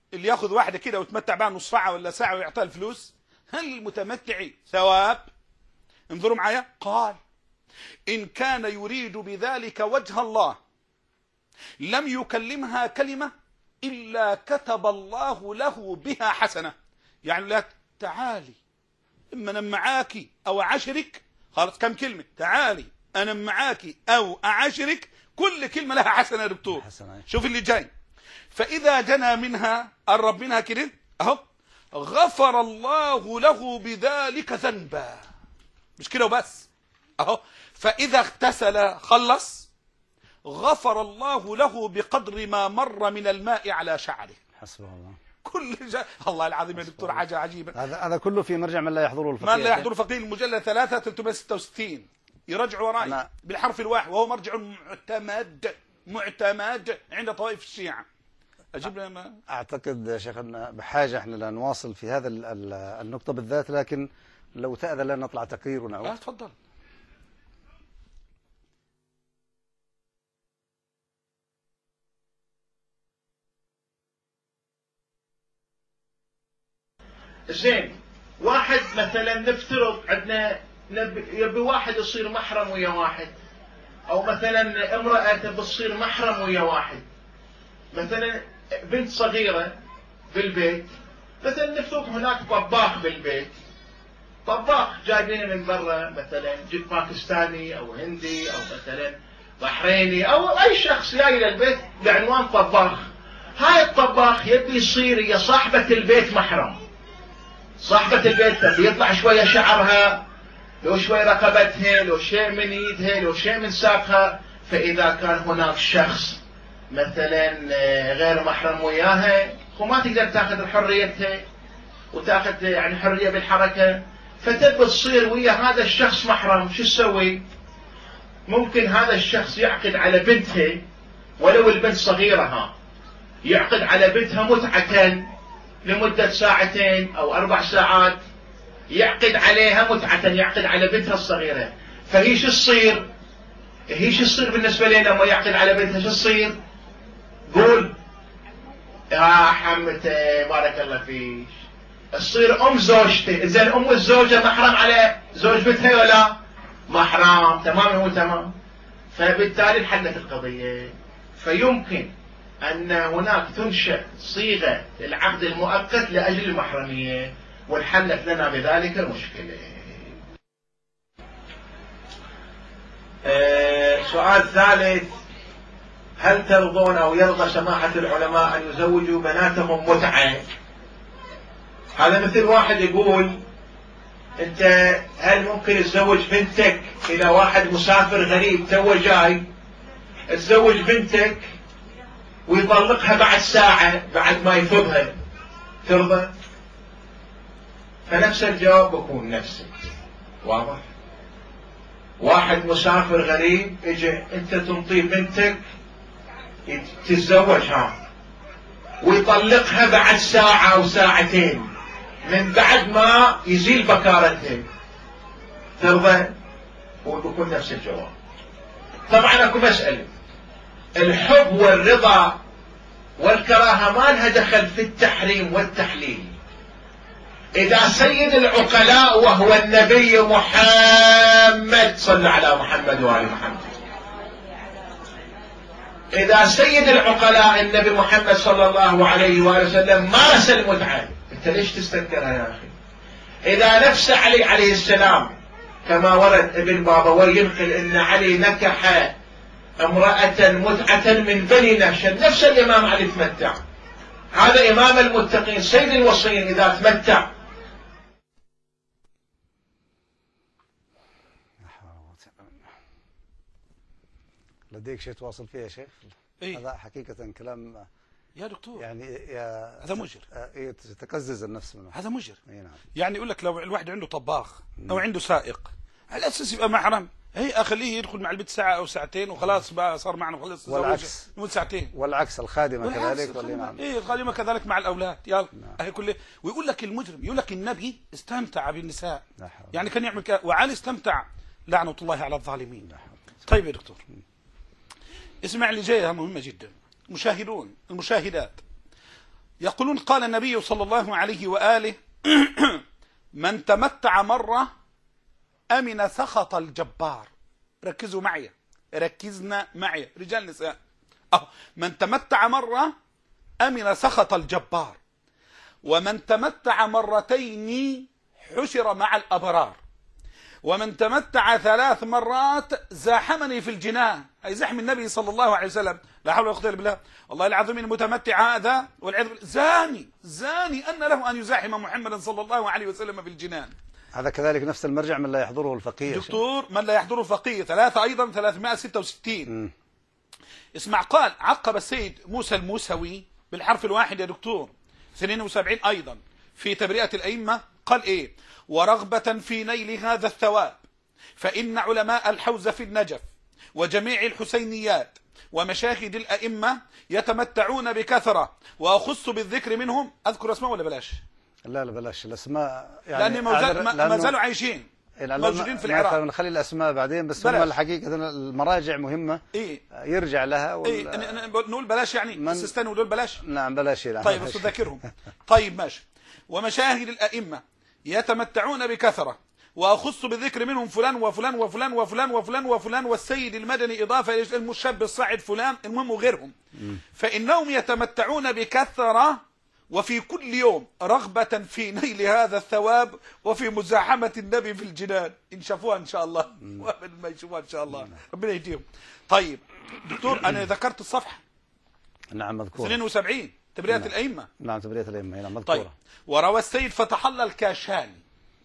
اللي ياخذ واحدة كده ويتمتع بها نص ساعة ولا ساعة ويعطيها الفلوس، هل المتمتع ثواب؟ انظروا معايا، قال إن كان يريد بذلك وجه الله لم يكلمها كلمة إلا كتب الله له بها حسنة. يعني لا، تعالي إما أنا معاكي أو أعاشرك، خلاص كم كلمة، تعالي أنا معاكي أو أعاشرك، كل كلمة لها حسنة يا دكتور. شوف اللي جاي، فإذا جنى منها، قرب منها كده أهو، غفر الله له بذلك ذنبا. مش كده وبس أهو، فإذا اغتسل خلص، غفر الله له بقدر ما مر من الماء على شعره. حسبه الله. الله العظيم يا دكتور، حاجة عجيبة. هذا كله في مرجع من لا يحضره الفقيه. من لا يحضره الفقيه، المجلد 3 366. يرجعوا وراي بالحرف الواحد، وهو مرجع معتمد عند طوائف الشيعة. أجيب لنا. أعتقد شيخنا بحاجة احنا لنواصل في هذا النقطة بالذات، لكن لو تأذن لنا نطلع تقرير ونعود. تفضل. زين، واحد مثلا نفترض عندنا يبي واحد يصير محرم ويا واحد، او مثلا امرأة تبي تصير محرم ويا واحد، مثلا بنت صغيرة بالبيت، مثلا نفترض هناك طباخ بالبيت، طباخ جايبينه من برا مثلا باكستاني او هندي او مثلا بحريني او اي شخص جاي للبيت بعنوان طباخ. هاي الطباخ يبي يصير يا صاحبة البيت محرم. صاحبة البيت تبي يطلع شوية شعرها، لو شوي رقبتها، لو شيء من يدها، لو شيء من ساقها. فإذا كان هناك شخص مثلا غير محرم وياها، وما تقدر تاخذ حريتها وتاخذ يعني حرية بالحركة، فتبي تصير ويا هذا الشخص محرم، شو تسوي؟ ممكن هذا الشخص يعقد على بنتها، ولو البنت صغيرة ها، يعقد على بنتها متعة لمدة 2 أو 4 ساعات، يعقد عليها متعة، يعقد على بنتها الصغيرة. فهي شو تصير؟ هي شو تصير بالنسبة لنا لما يعقد على بنتها؟ شو تصير؟ قول يا حمته بارك الله فيك. تصير أم زوجته. إذن أم الزوجة محرم على زوج بنتها ولا محرم؟ تمام مو تمام؟ فبالتالي انحلت القضية. فيمكن أن هناك تنشأ صيغة العقد المؤقت لأجل المحرمية، وانحلت لنا بذلك المشكلة. سؤال ثالث: هل ترضون أو يرضى سماحة العلماء أن يزوجوا بناتهم متعة؟ هذا مثل واحد يقول أنت هل ممكن تزوج بنتك إلى واحد مسافر غريب تو جاي، تزوج بنتك ويطلقها بعد ساعة بعد ما يفضها، ترضى؟ فنفس الجواب بكون نفسه. واضح؟ واحد مسافر غريب اجى، انت تنطي بنتك تتزوجها ويطلقها بعد ساعة او 2 ساعة من بعد ما يزيل بكارتها، ترضى؟ وبكون نفس الجواب. طبعا اكو مسألة، الحب والرضا والكراهة ما لها دخل في التحريم والتحليل. إذا سيد العقلاء وهو النبي محمد، صلى على محمد وآل محمد، إذا سيد العقلاء النبي محمد صلى الله عليه وآله وسلم مارس المتعة، أنت ليش تستنكرها يا أخي؟ إذا نفس علي عليه السلام كما ورد ابن بابوي ينقل أن علي نكح امرأة متعة من بني نهشل، نفس الإمام علي تمتع، هذا إمام المتقين سيد الوصيين إذا تمتع. لديك شيء تواصل فيه يا شيخ؟ إيه؟ هذا حقيقة كلام يا دكتور يعني هذا مجر، تتقزز النفس منه. هذا مجر. نعم. يعني يقول لك لو الواحد عنده طباخ أو عنده سائق على أساس يبقى محرم، هي أخليه يدخل مع البيت 1 أو 2 ساعة وخلاص بقى صار معنا وخلص. والعكس مدة 2 ساعة. والعكس الخادمة كذلك. نعم. إيه الخادمة كذلك مع الأولاد. يلا هي كله. ويقول لك المجرم، يقول لك النبي استمتع بالنساء، يعني كان يعمل كذا، وعلي استمتع، لعنة الله على الظالمين. طيب يا دكتور اسمع اللي جاية مهمة جدا. المشاهدات يقولون قال النبي صلى الله عليه وآله من تمتع مرة أمن سخط الجبار. ركزوا معي، ركزنا معي رجال نساء. من تمتع مرة أمن سخط الجبار، ومن تمتع مرتين حشر مع الأبرار، ومن تمتع 3 مرات زاحمني في الجنان. أي زحم النبي صلى الله عليه وسلم. لا حول ولا قوة إلا بالله. والله العظيم المتمتع هذا والعياذ بالله زاني أن له أن يزاحم محمدا صلى الله عليه وسلم في الجنان. هذا كذلك نفس المرجع من لا يحضره الفقيه دكتور، من لا يحضره الفقيه 3 أيضا 366. اسمع، قال عقب السيد موسى الموسوي بالحرف الواحد يا دكتور 72 أيضا في تبرئة الأئمة. قال إيه؟ ورغبة في نيل هذا الثواب فإن علماء الحوزة في النجف وجميع الحسينيات ومشاهد الأئمة يتمتعون بكثرة، وأخص بالذكر منهم. أذكر اسماء ولا بلاش؟ لا بلاش الأسماء، يعني لأن ما زالوا عايشين موجودين في العراق. نخلي الأسماء بعدين، بس هم الحقيقة المراجع مهمة. إيه؟ يرجع لها نقول بلاش يعني بس استنوا نقول بلاش. نعم بلاش. طيب بس تذكرهم. طيب ماشي. ومشاهد الأئمة يتمتعون بكثرة، وأخص بالذكر منهم فلان وفلان وفلان وفلان وفلان وفلان والسيد المدني إضافة إلى المشاب الصاعد فلان، المهم وغيرهم. فإنهم يتمتعون بكثرة وفي كل يوم رغبة في نيل هذا الثواب وفي مزاحمة النبي في الجنان. إن شافوها إن شاء الله وابد ما يشوفوها إن شاء الله ربنا يهديهم. طيب دكتور، أنا ذكرت الصفحة. نعم مذكورة 72 تبرئة الأئمة. نعم تبرئة الأئمة نعم مذكورة. طيب، وروى السيد فتح الله الكاشاني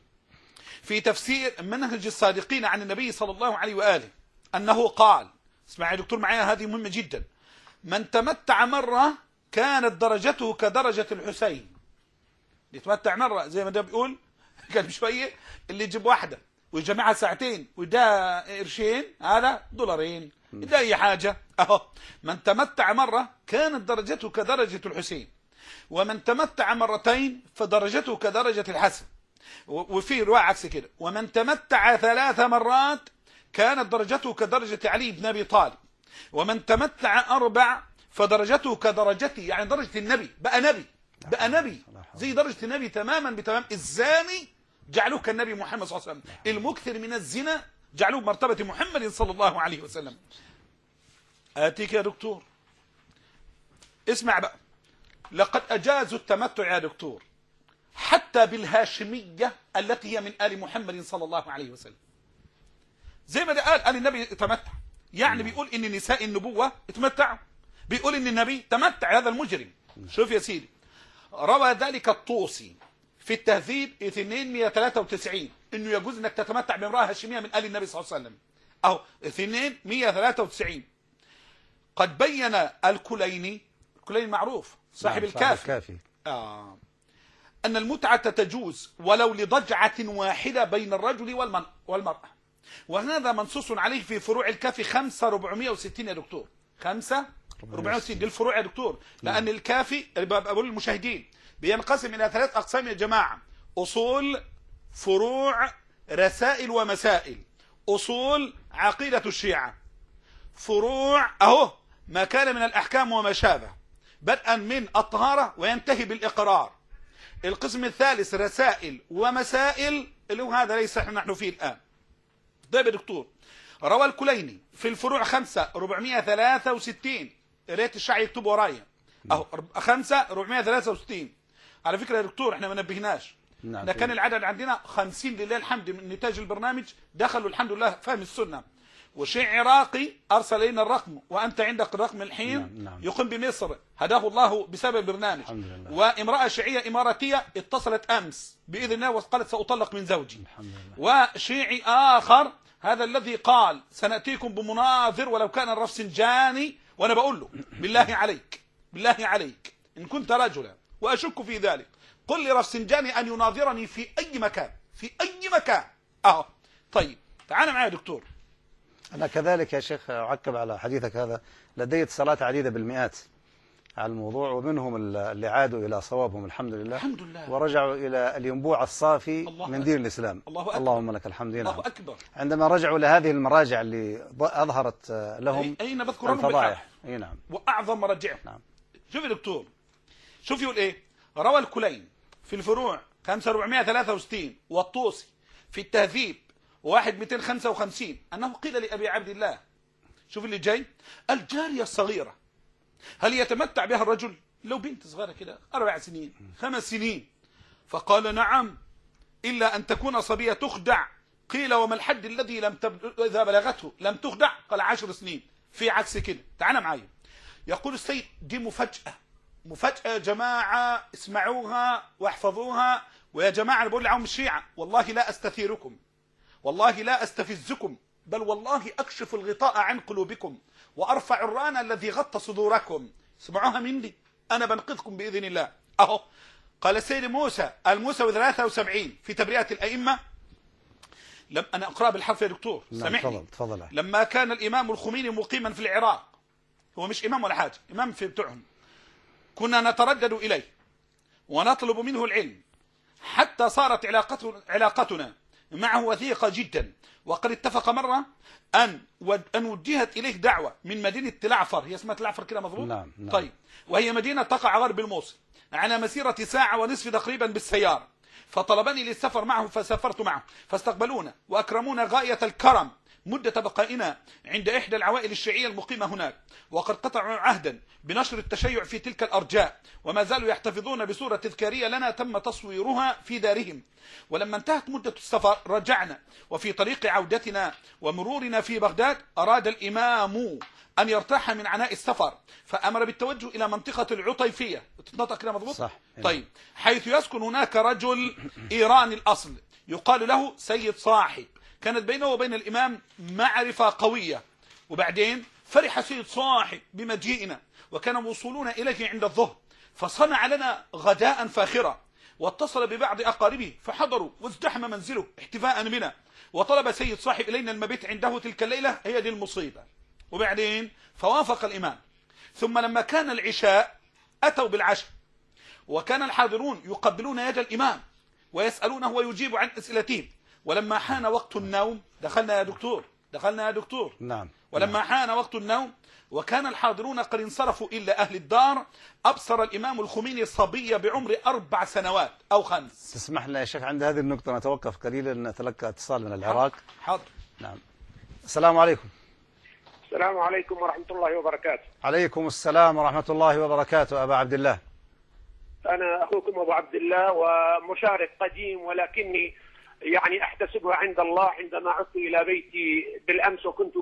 في تفسير منهج الصادقين عن النبي صلى الله عليه وآله أنه قال، اسمع يا دكتور معايا هذه مهمة جدا، من تمتع مرة كانت درجته كدرجة الحسين. يتمتع مرة زي ما ده بيقول قال شوية، اللي يجيب واحدة ويجمعها ساعتين وده قرشين هذا $2 ده أي حاجة. أهو من تمتع مرة كانت درجته كدرجة الحسين، ومن تمتع مرتين فدرجته كدرجة الحسن. وفي رواية عكس كده، ومن تمتع 3 مرات كانت درجته كدرجة علي بن أبي طالب، ومن تمتع 4 فدرجته كدرجتي، يعني درجة النبي، بقى نبي زي درجة النبي تماما بتمام. الزاني جعلوه كالنبي محمد صلى الله عليه وسلم، المكثر من الزنا جعلوه بمرتبة محمد صلى الله عليه وسلم. آتيك يا دكتور، اسمع بقى، لقد أجازوا التمتع يا دكتور حتى بالهاشمية التي هي من آل محمد صلى الله عليه وسلم. زي ما ده قال النبي تمتع، يعني بيقول إن نساء النبوة اتمتعوا، بيقول إن النبي تمتع. هذا المجرم. شوف يا سيدي، روى ذلك الطوسي في التهذيب 293 إنه يجوز إنك تتمتع بامرأة هاشمية من آل النبي صلى الله عليه وسلم، أو 293. قد بين الكليني معروف صاحب الكافي أن المتعة تجوز ولو لضجعة واحدة بين الرجل والمرأة، وهذا منصوص عليه في فروع الكافي 5460 يا دكتور. 5460 دي الفروع يا دكتور، لأن الكافي بقول للمشاهدين بينقسم إلى 3 أقسام يا جماعة: أصول، فروع، رسائل ومسائل. أصول عقيدة الشيعة، فروع أهو ما كان من الأحكام وما شابه بدءا من الطهارة وينتهي بالإقرار. القسم الثالث رسائل ومسائل اللي هو هذا ليس نحن فيه الآن. طيب يا دكتور، روى الكليني في الفروع 5463، ريت الشعي يكتب ورايا اهو 5463. على فكرة يا دكتور احنا ما نبهناش، احنا كان العدد عندنا 50 لله الحمد من نتاج البرنامج دخلوا الحمد لله فهم السنة، وشيء عراقي أرسل إلينا الرقم وأنت عندك الرقم الحين. يقيم بمصر هداه الله بسبب البرنامج. وامرأة شيعية إماراتية اتصلت أمس بإذن الله وقالت سأطلق من زوجي. وشيعي آخر هذا الذي قال سنأتيكم بمناظر ولو كان الرفسنجاني، وأنا بقول له بالله عليك إن كنت رجلا وأشك في ذلك قل لرفسنجاني أن يناظرني في أي مكان أهو. طيب تعال معي يا دكتور. أنا كذلك يا شيخ أعقب على حديثك هذا، لدي اتصالات عديدة بالمئات على الموضوع، ومنهم اللي عادوا إلى صوابهم الحمد لله ورجعوا إلى الينبوع الصافي من دين الإسلام. اللهم لك الحمد. الله أكبر. عندما رجعوا لهذه المراجع اللي أظهرت لهم أين بذكر الفضائح. نعم. وأعظم مراجعهم. نعم. شوف يا دكتور، شوف يقول ايه، روى الكلين في الفروع 5463 والطوسي في التهذيب 1255 انه قيل لابي عبد الله، شوف اللي جاي، الجارية الصغيرة هل يتمتع بها الرجل؟ لو بنت صغيرة كده 4 سنين 5 سنين، فقال نعم إلا أن تكون صبية تخدع. قيل وما الحد الذي إذا بلغته لم تخدع؟ قال 10 سنين. في عكس كده، تعال معايا. يقول السيد دي مفاجأة، مفاجأة يا جماعة، اسمعوها واحفظوها. ويا جماعة أنا بقول لعوام الشيعة والله لا أستثيركم، والله لا أستفزكم، بل والله أكشف الغطاء عن قلوبكم وأرفع الران الذي غطى صدوركم. اسمعوها مني، أنا بنقذكم بإذن الله. أهو قال السيد موسى الموسوي 73 في تبرئة الأئمة، أنا أقرأ بالحرف يا دكتور سامحني. تفضل. لما كان الإمام الخميني مقيما في العراق، هو مش إمام ولا حاجة، إمام في بتوعهم، كنا نتردد إليه ونطلب منه العلم حتى صارت علاقتنا معه وثيقة جدا. وقد اتفق مرة أن وجهت إليه دعوة من مدينة تلعفر، هي اسمها تلعفر كده مظبوط؟ نعم. طيب، وهي مدينة تقع غرب الموصل على مسيرة 1.5 ساعة تقريبا بالسيارة، فطلبني للسفر معه فسافرت معه، فاستقبلونا وأكرمونا غاية الكرم مدة بقائنا عند إحدى العوائل الشيعية المقيمة هناك. وقد قطعوا عهدا بنشر التشيع في تلك الأرجاء، وما زالوا يحتفظون بصورة تذكارية لنا تم تصويرها في دارهم. ولما انتهت مدة السفر رجعنا، وفي طريق عودتنا ومرورنا في بغداد أراد الإمام أن يرتاح من عناء السفر، فأمر بالتوجه إلى منطقة العطيفية، تتنطق كده مضبوط؟ صح. طيب، حيث يسكن هناك رجل إيراني الأصل يقال له سيد صاحب، كانت بينه وبين الإمام معرفة قوية. وبعدين فرح سيد صاحب بمجيئنا، وكان وصولنا إليه عند الظهر، فصنع لنا غداء فاخرة، واتصل ببعض أقاربه فحضروا وازدحم منزله احتفاء بنا. وطلب سيد صاحب إلينا المبيت عنده تلك الليلة، هي دي المصيبة. وبعدين فوافق الإمام، ثم لما كان العشاء أتوا بالعشاء، وكان الحاضرون يقبلون يد الإمام ويسألونه ويجيب عن أسئلتهم. ولما حان وقت النوم دخلنا يا دكتور. نعم. ولما حان وقت النوم وكان الحاضرون قد انصرفوا إلا أهل الدار، أبصر الإمام الخميني الصبي بعمر 4 سنوات أو 5. تسمح لنا يا شيخ عند هذه النقطة نتوقف قليلا، نتلقى اتصال من العراق. حاضر. نعم. السلام عليكم. السلام عليكم ورحمة الله وبركاته. عليكم السلام ورحمة الله وبركاته. أبا عبد الله. أنا أخوكم أبو عبد الله ومشارك قديم، ولكني يعني أحتسبها عند الله عندما عدت إلى بيتي بالأمس، وكنت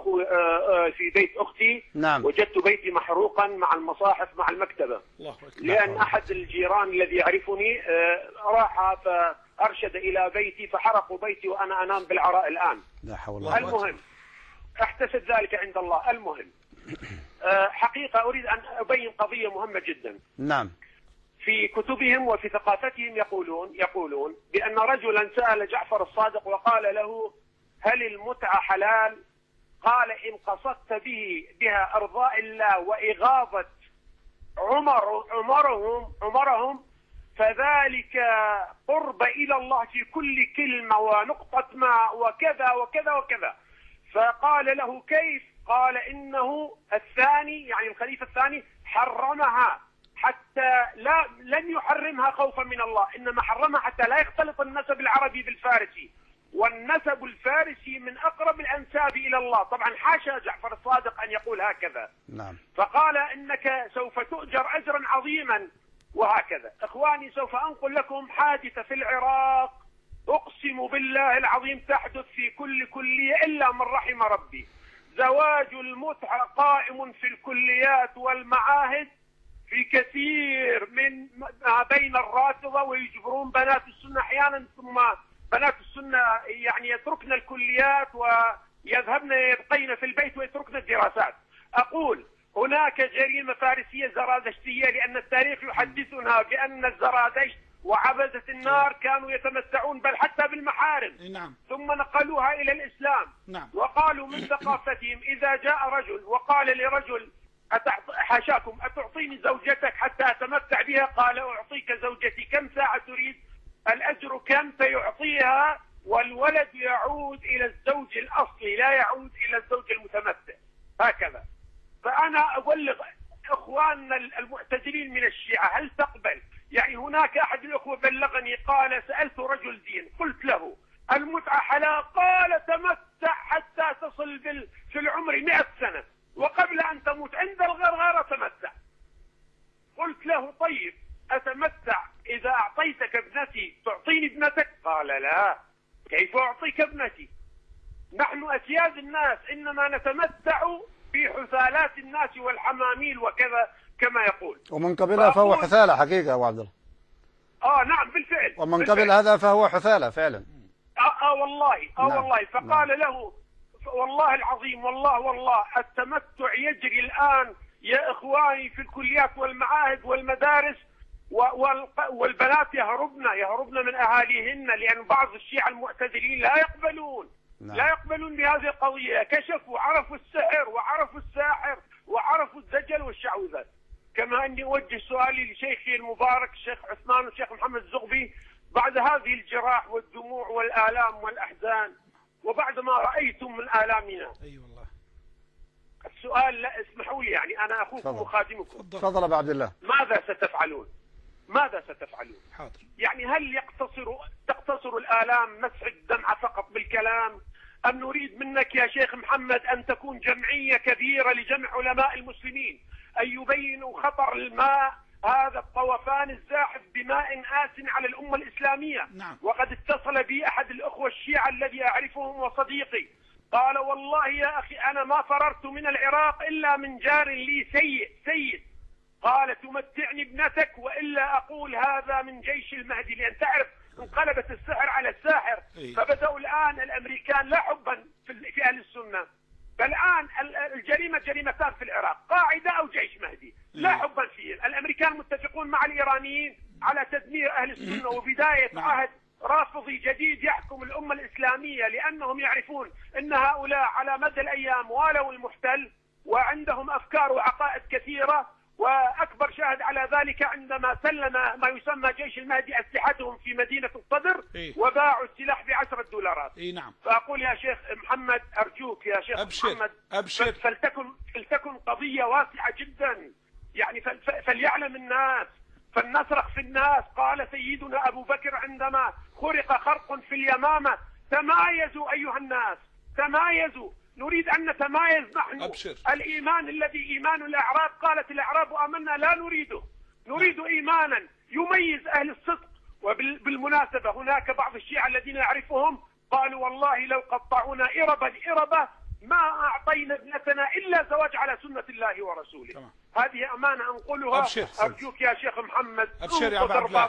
في بيت أختي. نعم. وجدت بيتي محروقا مع المصاحف مع المكتبة. الله أكبر. لأن أحد الجيران الذي يعرفني راح فأرشد إلى بيتي فحرقوا بيتي وأنا أنام بالعراء الآن. لا حول الله. المهم أحتسب ذلك عند الله. المهم حقيقة أريد أن أبين قضية مهمة جدا. نعم. في كتبهم وفي ثقافتهم يقولون بأن رجلا سأل جعفر الصادق وقال له هل المتعة حلال؟ قال إن قصدت بها أرضاء الله وإغاظة عمرهم فذلك قرب إلى الله في كل كلمة ونقطة ماء وكذا وكذا وكذا. فقال له كيف؟ قال إنه الثاني يعني الخليفة الثاني حرمها، حتى لن يحرمها خوفا من الله، إنما حرمها حتى لا يختلط النسب العربي بالفارسي، والنسب الفارسي من أقرب الأنساب إلى الله. طبعا حاشا جعفر الصادق أن يقول هكذا. نعم. فقال إنك سوف تؤجر أجرا عظيما وهكذا. إخواني سوف أنقل لكم حادثة في العراق أقسم بالله العظيم تحدث في كل كلية إلا من رحم ربي. زواج المتعة قائم في الكليات والمعاهد في كثير من ما بين الرافضة، ويجبرون بنات السنة أحيانا، ثم بنات السنة يعني يتركن الكليات ويذهبن يبقين في البيت ويتركن الدراسات. أقول هناك جريمة فارسية زرادشتية، لأن التاريخ يحدثنا بأن الزرادشت وعبدة النار كانوا يتمتعون بل حتى بالمحارم. نعم. ثم نقلوها إلى الإسلام. نعم. وقالوا من ثقافتهم إذا جاء رجل وقال لرجل حاشاكم أتعطيني زوجتك حتى أتمتع بها؟ قال أعطيك زوجتي، كم ساعة تريد؟ الأجر كم؟ فيعطيها، والولد يعود إلى الزوج الأصلي لا يعود إلى الزوج المتمتع. هكذا. فأنا أبلغ إخواننا المعتزلين من الشيعة هل تقبل؟ يعني هناك أحد الأخوة بلغني قال سألت رجل دين قلت له المتعة حلال، قال تمتع حتى تصل في العمر 100 سنة وقبل أن تموت عند الغرغرة تمتع. قلت له طيب أتمتع إذا أعطيتك ابنتي تعطيني ابنتك؟ قال لا، كيف أعطيك ابنتي؟ نحن أسياد الناس إنما نتمتع بحثالات الناس والحماميل وكذا كما يقول. ومن قبلها فهو حثالة حقيقة أبو عبد الله. نعم بالفعل. ومن قبل هذا فهو حثالة فعلا. والله نعم. والله. فقال له والله العظيم والله التمتع يجري الآن يا إخواني في الكليات والمعاهد والمدارس، والبنات يهربن من أهاليهن، لأن بعض الشيعة المعتزلين لا يقبلون. نعم. لا يقبلون بهذه القضية، كشفوا عرفوا السحر وعرفوا الساحر وعرفوا الدجل والشعوذة. كما أني أوجه سؤالي لشيخي المبارك الشيخ عثمان والشيخ محمد الزغبي بعد هذه الجراح والدموع والآلام والأحزان وبعد ما رأيتم من آلامنا. أي والله. السؤال لا اسمحوا لي، يعني أنا أخوكم وخادمكم. تفضل أبو عبد الله. ماذا ستفعلون؟ ماذا ستفعلون؟ حاضر. يعني هل تقتصر الآلام مسح الدمعة فقط بالكلام، أم نريد منك يا شيخ محمد أن تكون جمعية كبيرة لجمع علماء المسلمين أن يبينوا خطر الماء، هذا الطوفان الزاحف بماء آسن على الأمة الإسلامية؟ نعم. وقد اتصل بي أحد الأخوة الشيعة الذي أعرفهم وصديقي قال والله يا أخي أنا ما فررت من العراق إلا من جار لي سيء قال تمتعني ابنتك وإلا أقول هذا من جيش المهدي، لأن تعرف انقلبت السحر على الساحر. فبدأوا الآن الأمريكان لا حبا في أهل السنة، فالآن الجريمة جريمتان في العراق، قاعدة أو جيش مهدي، لا حبا فيه. الأمريكان متفقون مع الإيرانيين على تدمير أهل السنة وبداية عهد رافضي جديد يحكم الأمة الإسلامية، لأنهم يعرفون أن هؤلاء على مدى الأيام والوا المحتل وعندهم أفكار وعقائد كثيرة، وأكبر شاهد على ذلك عندما سلم ما يسمى جيش المهدي أسلحتهم في مدينة الصدر وباعوا السلاح $10. نعم. فأقول يا شيخ محمد أرجوك يا شيخ محمد أبشر. فلتكن قضية واسعة جدا، يعني فليعلم الناس، فلنصرخ في الناس. قال سيدنا أبو بكر عندما خرق خرق في اليمامة تمايزوا أيها الناس، تمايزوا. نريد أن نتمايز نحن. أبشر. الإيمان الذي إيمان الأعراب، قالت الأعراب آمنا، لا نريده، نريد إيمانا يميز أهل الصدق. وبالمناسبة هناك بعض الشيعة الذين يعرفهم قالوا والله لو قطعونا إربة ما أعطينا ابنتنا إلا زواج على سنة الله ورسوله. تمام. هذه أمانة أنقلها. أبشر. أرجوك يا شيخ محمد. أبشر يا عبد الله.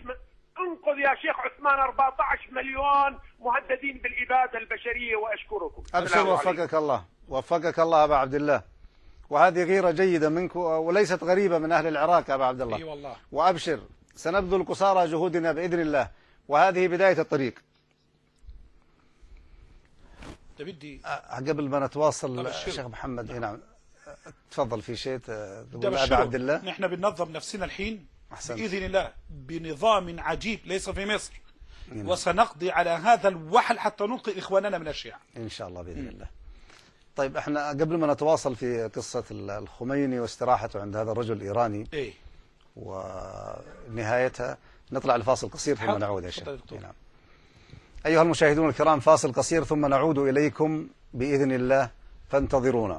انقذ يا شيخ عثمان 14 مليون مهددين بالإبادة البشرية، وأشكركم. أبشر وفقك الله، وفقك الله أبا عبد الله. وهذه غيرة جيدة منك وليست غريبة من أهل العراق أبا عبد الله. والله. وأبشر سنبذل قصارى جهودنا بإذن الله، وهذه بداية الطريق. بدي قبل ما نتواصل شيخ محمد. نعم تفضل. في شيء تقول أبا عبد الله؟ نحن بننظم نفسنا الحين أحسنت. بإذن الله بنظام عجيب ليس في مصر. وسنقضي على هذا الوحل حتى ننقذ إخواننا من الشيعة إن شاء الله بإذن الله. طيب احنا قبل ما نتواصل في قصة الخميني واستراحته عند هذا الرجل الإيراني ونهايتها نطلع لفاصل قصير ثم نعود يا شيخ. نعم. أيها المشاهدون الكرام، فاصل قصير ثم نعود إليكم بإذن الله، فانتظرونا.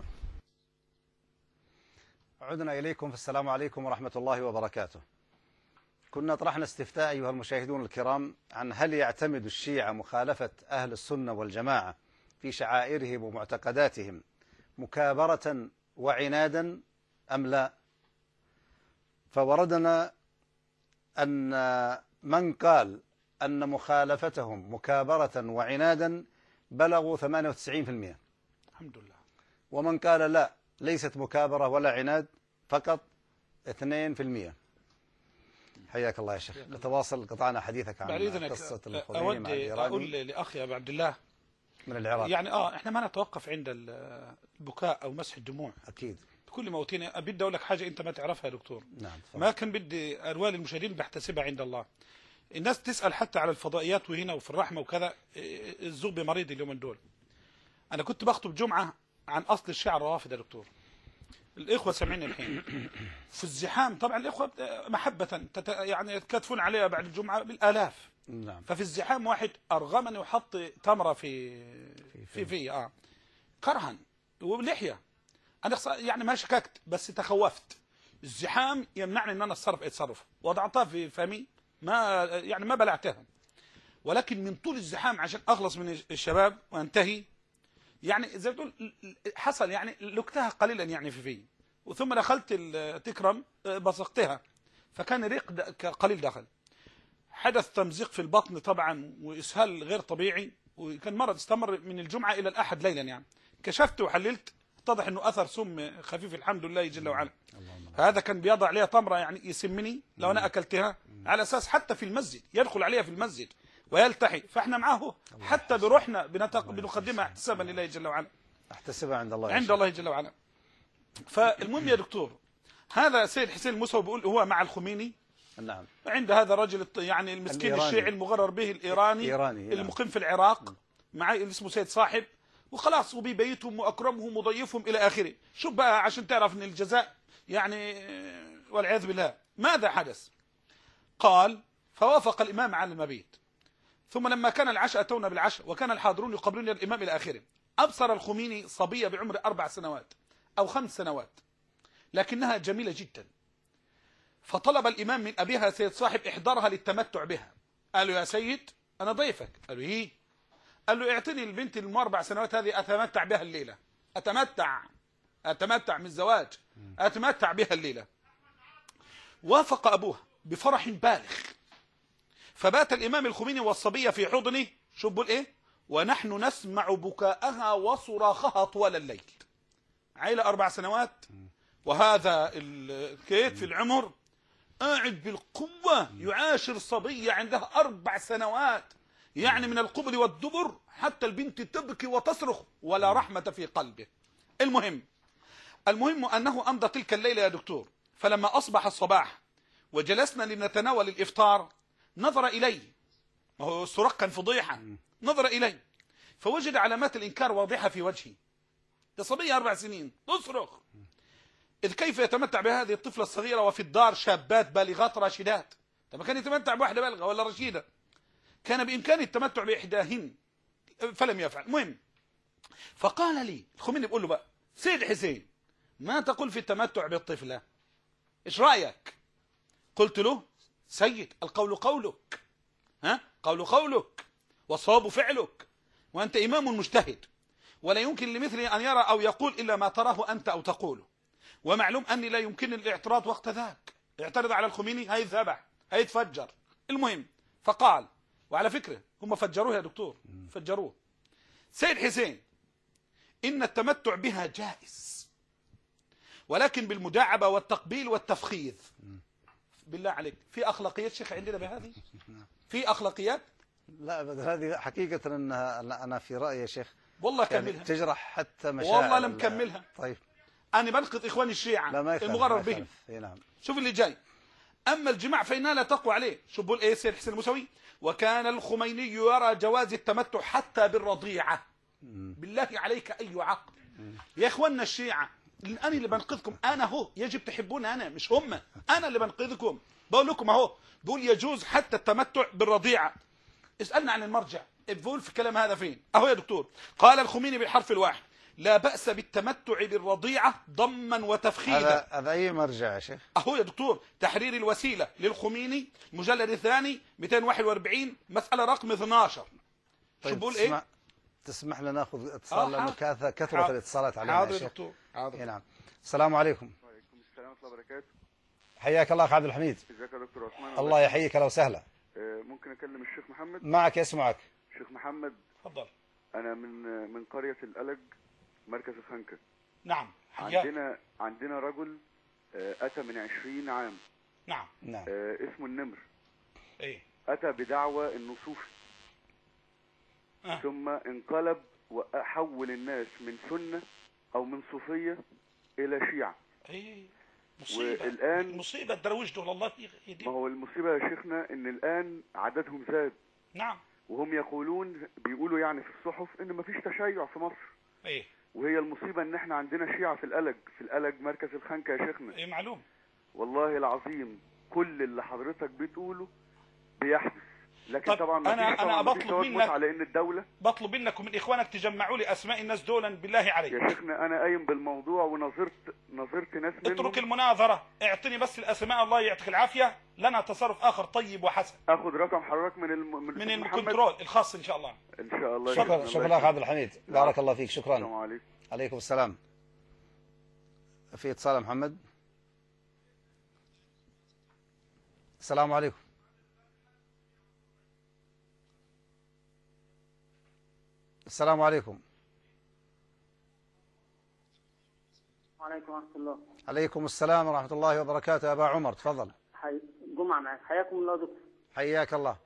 عدنا إليكم، فالسلام عليكم ورحمة الله وبركاته. كنا طرحنا استفتاء أيها المشاهدون الكرام عن هل يعتمد الشيعة مخالفة أهل السنة والجماعة في شعائرهم ومعتقداتهم مكابرة وعنادا أم لا؟ فوردنا أن من قال أن مخالفتهم مكابرة وعنادا بلغوا 98%، الحمد لله. ومن قال لا ليست مكابرة ولا عناد فقط 2%. حياك الله يا شيخ. نتواصل، قطعنا حديثك عن قصة الخميني مع الإيراني. أقول لأخي أبو عبد الله من العراق، يعني احنا ما نتوقف عند البكاء أو مسح الدموع أكيد بكل موتنا. بدي أقول لك حاجة أنت ما تعرفها يا دكتور. نعم. ما كان بدي أروال المشاهدين بحتسبها عند الله. الناس تسأل حتى على الفضائيات وهنا وفي الرحمة وكذا. الزغبي مريض اليومين دول. أنا كنت بخطب جمعة عن أصل الشيعة الروافض يا دكتور. الإخوة سامعين الحين في الزحام، طبعا الإخوة محبة يعني يتكاتفون عليها بعد الجمعة بالآلاف. نعم. ففي الزحام واحد أرغمني وحط تمرة في كرها ولحية. أنا يعني ما شككت بس تخوفت. الزحام يمنعني أن أنا أتصرف وضعتها في فمي، ما بلعتها، ولكن من طول الزحام عشان أخلص من الشباب وانتهي، يعني زي ما تقول حصل يعني لكتها قليلا يعني في وثم دخلت تكرم بصقتها فكان ريق قليل دخل، حدث تمزيق في البطن طبعا وإسهال غير طبيعي، وكان مرض استمر من الجمعة إلى الأحد ليلا. يعني كشفت وحللت اتضح أنه أثر سم خفيف الحمد لله جل وعلا. هذا كان بيضع عليها تمرة يعني يسمني لو أنا أكلتها، على أساس حتى في المسجد يدخل عليها في المسجد ويلتحي، فاحنا معه حتى بروحنا بنقدمها احتسابا لله جل وعلا، احتسبها عند الله عند الله جل وعلا. فالمهم يا دكتور، هذا سيد حسين الموسوي بيقول هو مع الخميني. نعم. عند هذا الرجل يعني المسكين الإيراني. الشيعي المغرر به الإيراني المقيم في العراق مع اللي اسمه سيد صاحب، وخلاص وبيبيتهم وأكرمهم وضيفهم إلى آخره. شوف بقى عشان تعرف أن الجزاء يعني والعياذ بالله. ماذا حدث؟ قال فوافق الإمام على المبيت، ثم لما كان العشاء أتونا بالعشاء وكان الحاضرون يقبلون الإمام إلى آخره. أبصر الخميني صبية بعمر 4 سنوات أو 5 سنوات لكنها جميلة جدا، فطلب الإمام من أبيها سيد صاحب إحضارها للتمتع بها. قال له يا سيد أنا ضيفك. قال له إيه؟ قال له اعطني البنت 4 سنوات هذه أتمتع بها الليلة، أتمتع من الزواج، أتمتع بها الليلة. وافق أبوها بفرح بالغ، فبات الإمام الخميني والصبية في حضنه. شو بقول إيه؟ ونحن نسمع بكاءها وصراخها طوال الليل. عيلة 4 سنوات وهذا الكيت في العمر قاعد بالقوة يعاشر صبية عندها 4 سنوات، يعني من القبل والدبر حتى البنت تبكي وتصرخ ولا رحمة في قلبه. المهم أنه أمضى تلك الليلة يا دكتور، فلما أصبح الصباح وجلسنا لنتناول الإفطار نظر إلي، وهو الصراخ كان فضيحة، نظر إلي فوجد علامات الإنكار واضحة في وجهي. ده صبية 4 سنين تصرخ، إذ كيف يتمتع بهذه الطفلة الصغيرة وفي الدار شابات بالغات راشدات؟ لما كان يتمتع بواحدة بالغة ولا رشيدة كان بإمكانه التمتع بإحداهن فلم يفعل. المهم فقال لي الخميني بيقول له بقى سيد حسين ما تقول في التمتع بالطفلة؟ إيش رأيك؟ قلت له سيد القول قولك، قول قولك والصواب فعلك، وأنت إمام مجتهد ولا يمكن لمثلي أن يرى أو يقول إلا ما تراه أنت أو تقوله، ومعلوم أني لا يمكن الاعتراض وقت ذاك. اعترض على الخميني هيتذبح هيتفجر. المهم فقال، وعلى فكرة هم فجروه يا دكتور، فجروه. سيد حسين إن التمتع بها جائز ولكن بالمداعبة والتقبيل والتفخيذ. بالله عليك في أخلاقيات شيخ عندنا بهذه؟ في أخلاقيات؟ لا أبدا، هذه حقيقة أنها أنا في رأيي يا شيخ والله يعني كملها، تجرح حتى مشاعر. والله لم كملها. طيب أنا بنقذ إخواني الشيعة المغرر بهم. نعم. شوف اللي جاي، أما الجماع فإنها لا تقوى عليه. شو بقول إيه سيد حسين الموسوي؟ وكان الخميني يرى جواز التمتع حتى بالرضيعة. بالله عليك أي عقل يا إخواننا الشيعة، أنا اللي بنقذكم، أنا هو يجب تحبون أنا مش هم، أنا اللي بنقذكم. بقول لكم أهو بقول يجوز حتى التمتع بالرضيعة. اسألنا عن المرجع بقول في كلام هذا فين أهو يا دكتور. قال الخميني بالحرف الواحد لا بأس بالتمتع بالرضيعة ضما وتفخيذا. هذا أي مرجع يا شيخ؟ أهو يا دكتور تحرير الوسيلة للخميني المجلد الثاني 241 مسألة رقم 12. طيب شو بقول إيه؟ تسمح لنا ناخذ اتصال لأنه كثرة الاتصالات علينا حاضر يا يا شيخ. دكتور حاضر. نعم. السلام عليكم. وعليكم السلام ورحمة الله وبركاته. حياك الله أخ عبد الحميد. ازيك يا دكتور عثمان؟ الله يحييك، لو سهلا. ممكن اكلم الشيخ محمد؟ معك يسمعك. شيخ محمد تفضل. انا من قرية الألج مركز خنكة. نعم. عندنا رجل اتى من 20 عام. نعم. اسمه النمر. ايه. اتى بدعوى انه صوفي. ثم انقلب وحول الناس من سنة او من صوفية الى شيعة. ايه مصيبة. والان مصيبة درويش دول الله يهديهم. ما هو المصيبة يا شيخنا ان الان عددهم زاد. نعم. وهم بيقولوا يعني في الصحف ان مفيش تشيع في مصر. ايه. وهي المصيبة ان احنا عندنا شيعة في القلق مركز الخنكة يا شيخنا. ايه معلوم. والله العظيم كل اللي حضرتك بتقوله بيحدث، لكن طبعا انا بطلب منك على ان الدولة بطلب منك ومن اخوانك تجمعوا لي اسماء الناس دولا بالله عليك يا شيخنا. انا قايم بالموضوع ونظرت ناس منهم. اترك المناظرة، اعطني بس الاسماء الله يعطيك العافية، لنا تصرف اخر طيب وحسن. اخذ رقم حضرتك من الكنترول الخاص ان شاء الله. ان شاء الله. شكرا اخ عبد الحميد، بارك الله فيك. شكرا. السلام عليكم. عليكم السلام. في اتصال محمد. السلام عليكم. السلام عليكم. وعليكم ورحمة الله. عليكم السلام ورحمة الله وبركاته. أبا عمر تفضل. جمعة معك. حياكم الله دكتور. حياك الله.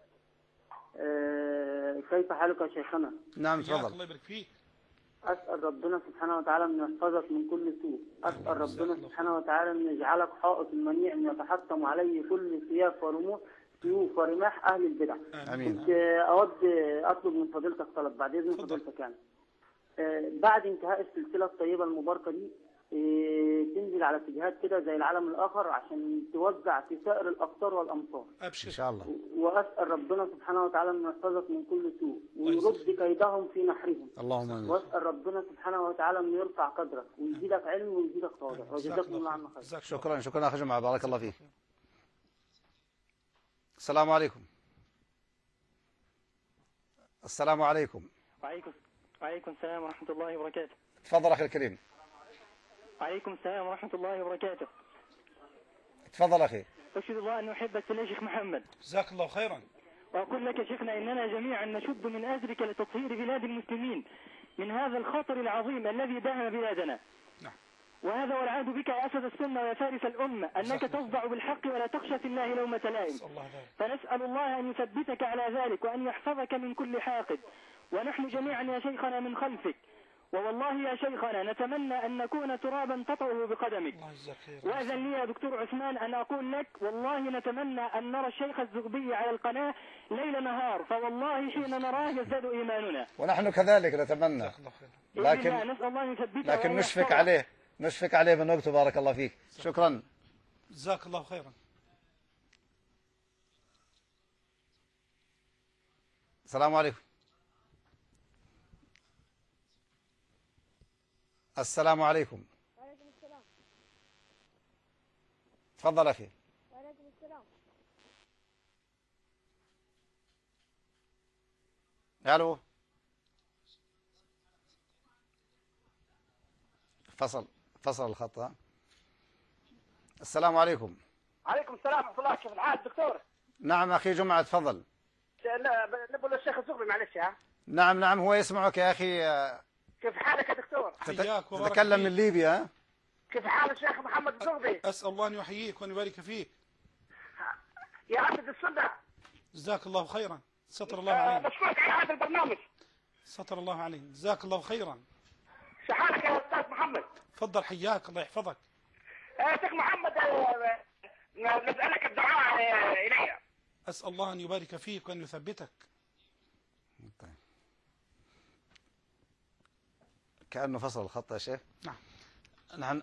كيف حالك يا شيخنا؟ نعم تفضل. الله يبارك فيك. أسأل ربنا سبحانه وتعالى أن يحفظك من كل سوء. أسأل ربنا سبحانه وتعالى أن يجعلك حائط منيع يتحطم عليه كل سياف سيوف ورماح أهل البدع. آمين. كنت أود أطلب من فضيلتك طلب بعد إذن فضيلتك يعني. بعد انتهاء السلسلة الطيبة المباركة دي تنزل على اتجاهات كده زي العالم الآخر عشان توزع في سائر الأقطار والأمصار. أبشر إن شاء الله. وأسأل ربنا سبحانه وتعالى أن يحفظك من كل سوء ويرد كيدهم في نحرهم. اللهم آمين. وأسأل ربنا سبحانه وتعالى أن يرفع قدرك ويزيدك علم ويزيدك تواضع. وجزاكم الله عنا خير. شكرا أخي جمعة، بارك الله فيك. السلام عليكم. السلام عليكم. وعليكم السلام ورحمة الله وبركاته. تفضل أخي الكريم. وعليكم السلام ورحمة الله وبركاته. تفضل أخي. أشهد الله أن أحبك في الله شيخ محمد. جزاك الله خيرا. وأقول لك يا شيخنا إننا جميعا نشد من أجرك لتطهير بلاد المسلمين من هذا الخطر العظيم الذي دهم بلادنا. نعم. وهذا والعهد بك يا أسد السنة ويا فارس الأمة أنك تصدع بالحق ولا تخشى في الله لومة لائم. فنسأل الله أن يثبتك على ذلك وأن يحفظك من كل حاقد. ونحن جميعا يا شيخنا من خلفك، ووالله يا شيخنا نتمنى أن نكون ترابا تطأه بقدمك. وأذن لي يا دكتور عثمان أن أقول لك والله نتمنى أن نرى الشيخ الزغبي على القناة ليل نهار، فوالله حين نراه يزداد إيماننا. ونحن كذلك نتمنى، لكن نسأل الله أن يثبته نشفق عليه من وقته. بارك الله فيك. شكرا. جزاك الله خيرا. السلام عليكم. السلام عليكم. وعليكم السلام. تفضل أخي. وعليكم السلام. ألو. فصل الخط. السلام عليكم. عليكم السلام ورحمة الله. كيف الحال دكتور؟ نعم أخي جمعة تفضل. نقول للشيخ الزغبي معلش ها. نعم هو يسمعك يا أخي. كيف حالك يا دكتور؟ تتكلم من ليبيا. كيف حال الشيخ محمد الزغبي؟ أسأل الله أن يحييك وأن يبارك فيك. يا عبد السنة. جزاك الله خيرا. ستر الله عليك. بشكرك على هذا البرنامج. ستر الله عليك. جزاك الله خيرا. شحالك يا أستاذ محمد؟ تفضل حياك الله يحفظك. شيخ محمد نسألك الدعاء إلي. أسأل الله أن يبارك فيك وأن يثبتك. كأنه فصل الخط يا شيخ. نعم.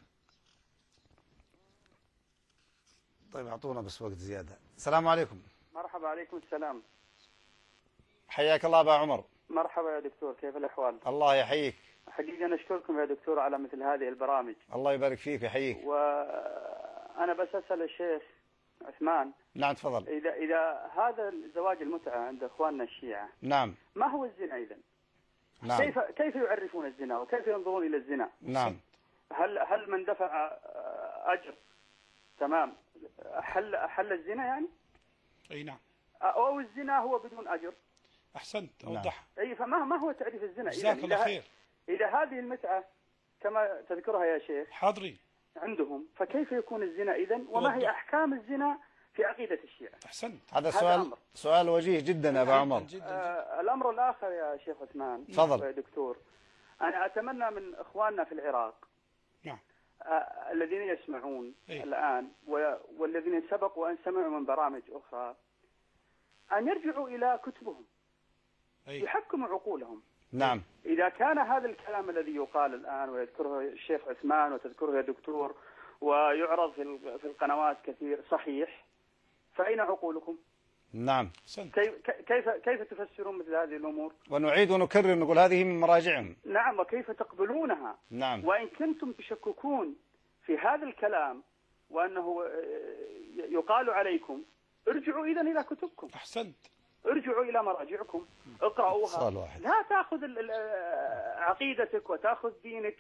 طيب أعطونا بس وقت زيادة. السلام عليكم. مرحبا. عليكم السلام. حياك الله أبا عمر. مرحبا يا دكتور، كيف الأحوال؟ الله يحييك. حقيقة نشكركم يا دكتور على مثل هذه البرامج. الله يبارك فيك يحييك. وأنا بس أسأل الشيخ عثمان. نعم تفضل. إذا هذا زواج المتعة عند إخواننا الشيعة، نعم، ما هو الزنا إذن؟ نعم. كيف يعرفون الزنا وكيف ينظرون إلى الزنا؟ نعم. هل من دفع أجر تمام حل الزنا يعني؟ أي نعم. أو الزنا هو بدون أجر؟ أحسنت أوضح. أي فما هو تعريف الزنا؟ جزاك الله خير. إذا هذه المتعة كما تذكرها يا شيخ حاضري عندهم، فكيف يكون الزنا إذن؟ وما هي أحكام الزنا في عقيدة الشيعة؟ أحسنت. هذا سؤال وجيه جدا يا أبا عمر. الأمر الآخر يا شيخ عثمان. تفضل يا دكتور، أنا أتمنى من إخواننا في العراق نعم الذين يسمعون الآن والذين سبقوا أن سمعوا من برامج أخرى أن يرجعوا إلى كتبهم يحكموا عقولهم. نعم. إذا كان هذا الكلام الذي يقال الآن ويذكره الشيخ عثمان وتذكره يا دكتور ويعرض في القنوات كثير صحيح، فأين عقولكم؟ نعم. كيف تفسرون مثل هذه الأمور؟ ونعيد ونكرر نقول هذه من مراجعهم. نعم، وكيف تقبلونها؟ نعم. وإن كنتم تشككون في هذا الكلام وأنه يقال عليكم، ارجعوا إذن إلى كتبكم. أحسنت. ارجعوا إلى مراجعكم، اقرأوها، لا تأخذ عقيدتك وتأخذ دينك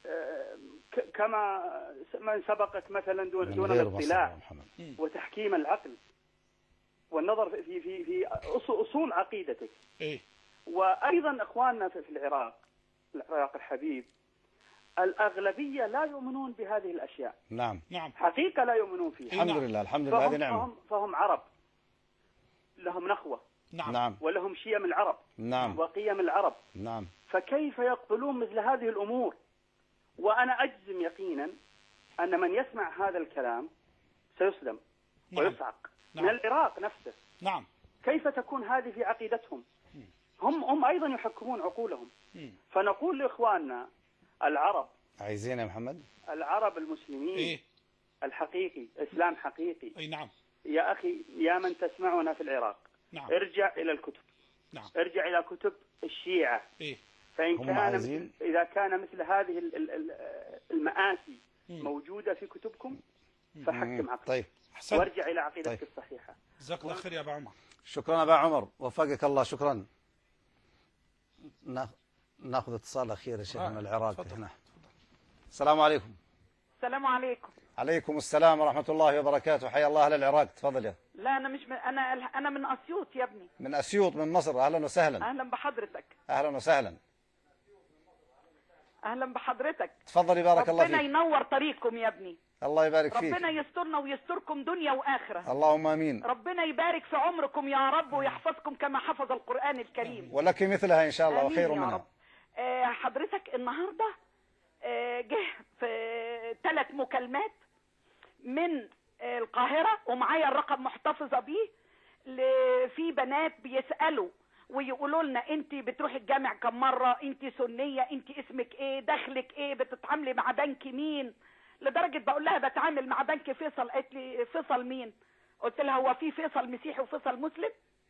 كما من سبقك مثلا دون الاطلاع وتحكيم العقل والنظر في أصول عقيدتك. وأيضا إخواننا في العراق الحبيب، الأغلبية لا يؤمنون بهذه الأشياء. نعم. حقيقة لا يؤمنون فيها. الحمد لله، الحمد لله، هذه نعمة. فهم عرب، لهم نخوة. نعم. ولهم شيم العرب. نعم. وقيم العرب. نعم. فكيف يقبلون مثل هذه الأمور؟ وأنا أجزم يقينا أن من يسمع هذا الكلام سيسلم ويصعق من العراق نفسه. نعم. كيف تكون هذه في عقيدتهم؟ هم أيضا يحكمون عقولهم. فنقول لإخواننا العرب، عايزين يا محمد، العرب المسلمين الحقيقي، إسلام حقيقي. أي نعم. يا أخي، يا من تسمعنا في العراق، نعم. ارجع إلى الكتب. نعم. ارجع إلى كتب الشيعة. فإن كان إذا كان مثل هذه المآسي موجودة في كتبكم فحكم عقلك. طيب. وارجع إلى عقيدتك الصحيحة. جزاك الله خير يا أبا عمر. شكرا أبا عمر، وفقك الله. شكرا. ناخذ اتصال أخير يا شيخ من العراق هنا. السلام عليكم. السلام عليكم. عليكم السلام ورحمة الله وبركاته. حيا الله أهل العراق. تفضل يا. لا أنا مش أنا من أسيوط يا ابني. من أسيوط من مصر. أهلا وسهلا. أهلا بحضرتك. أهلا وسهلا. أهلا بحضرتك. تفضلي بارك الله فيك. ربنا ينور طريقكم يا ابني. الله يبارك فيك. ربنا يسترنا ويستركم دنيا وآخرة. اللهم آمين. ربنا يبارك في عمركم يا رب ويحفظكم كما حفظ القرآن الكريم. ولك مثلها إن شاء الله وخير منها. حضرتك النهاردة جه في 3 مكالمات من القاهرة ومعايا الرقم محتفظة بيه، في بنات بيسألوا ويقولوا لنا انت بتروحي الجامع كم مرة، انت سنية، انت اسمك ايه، دخلك ايه، بتتعاملي مع بنك مين، لدرجة بقول لها بتعامل مع بنك فيصل. قالت لي فيصل مين؟ قلت لها هو في فيصل مسيحي وفيصل مسلم؟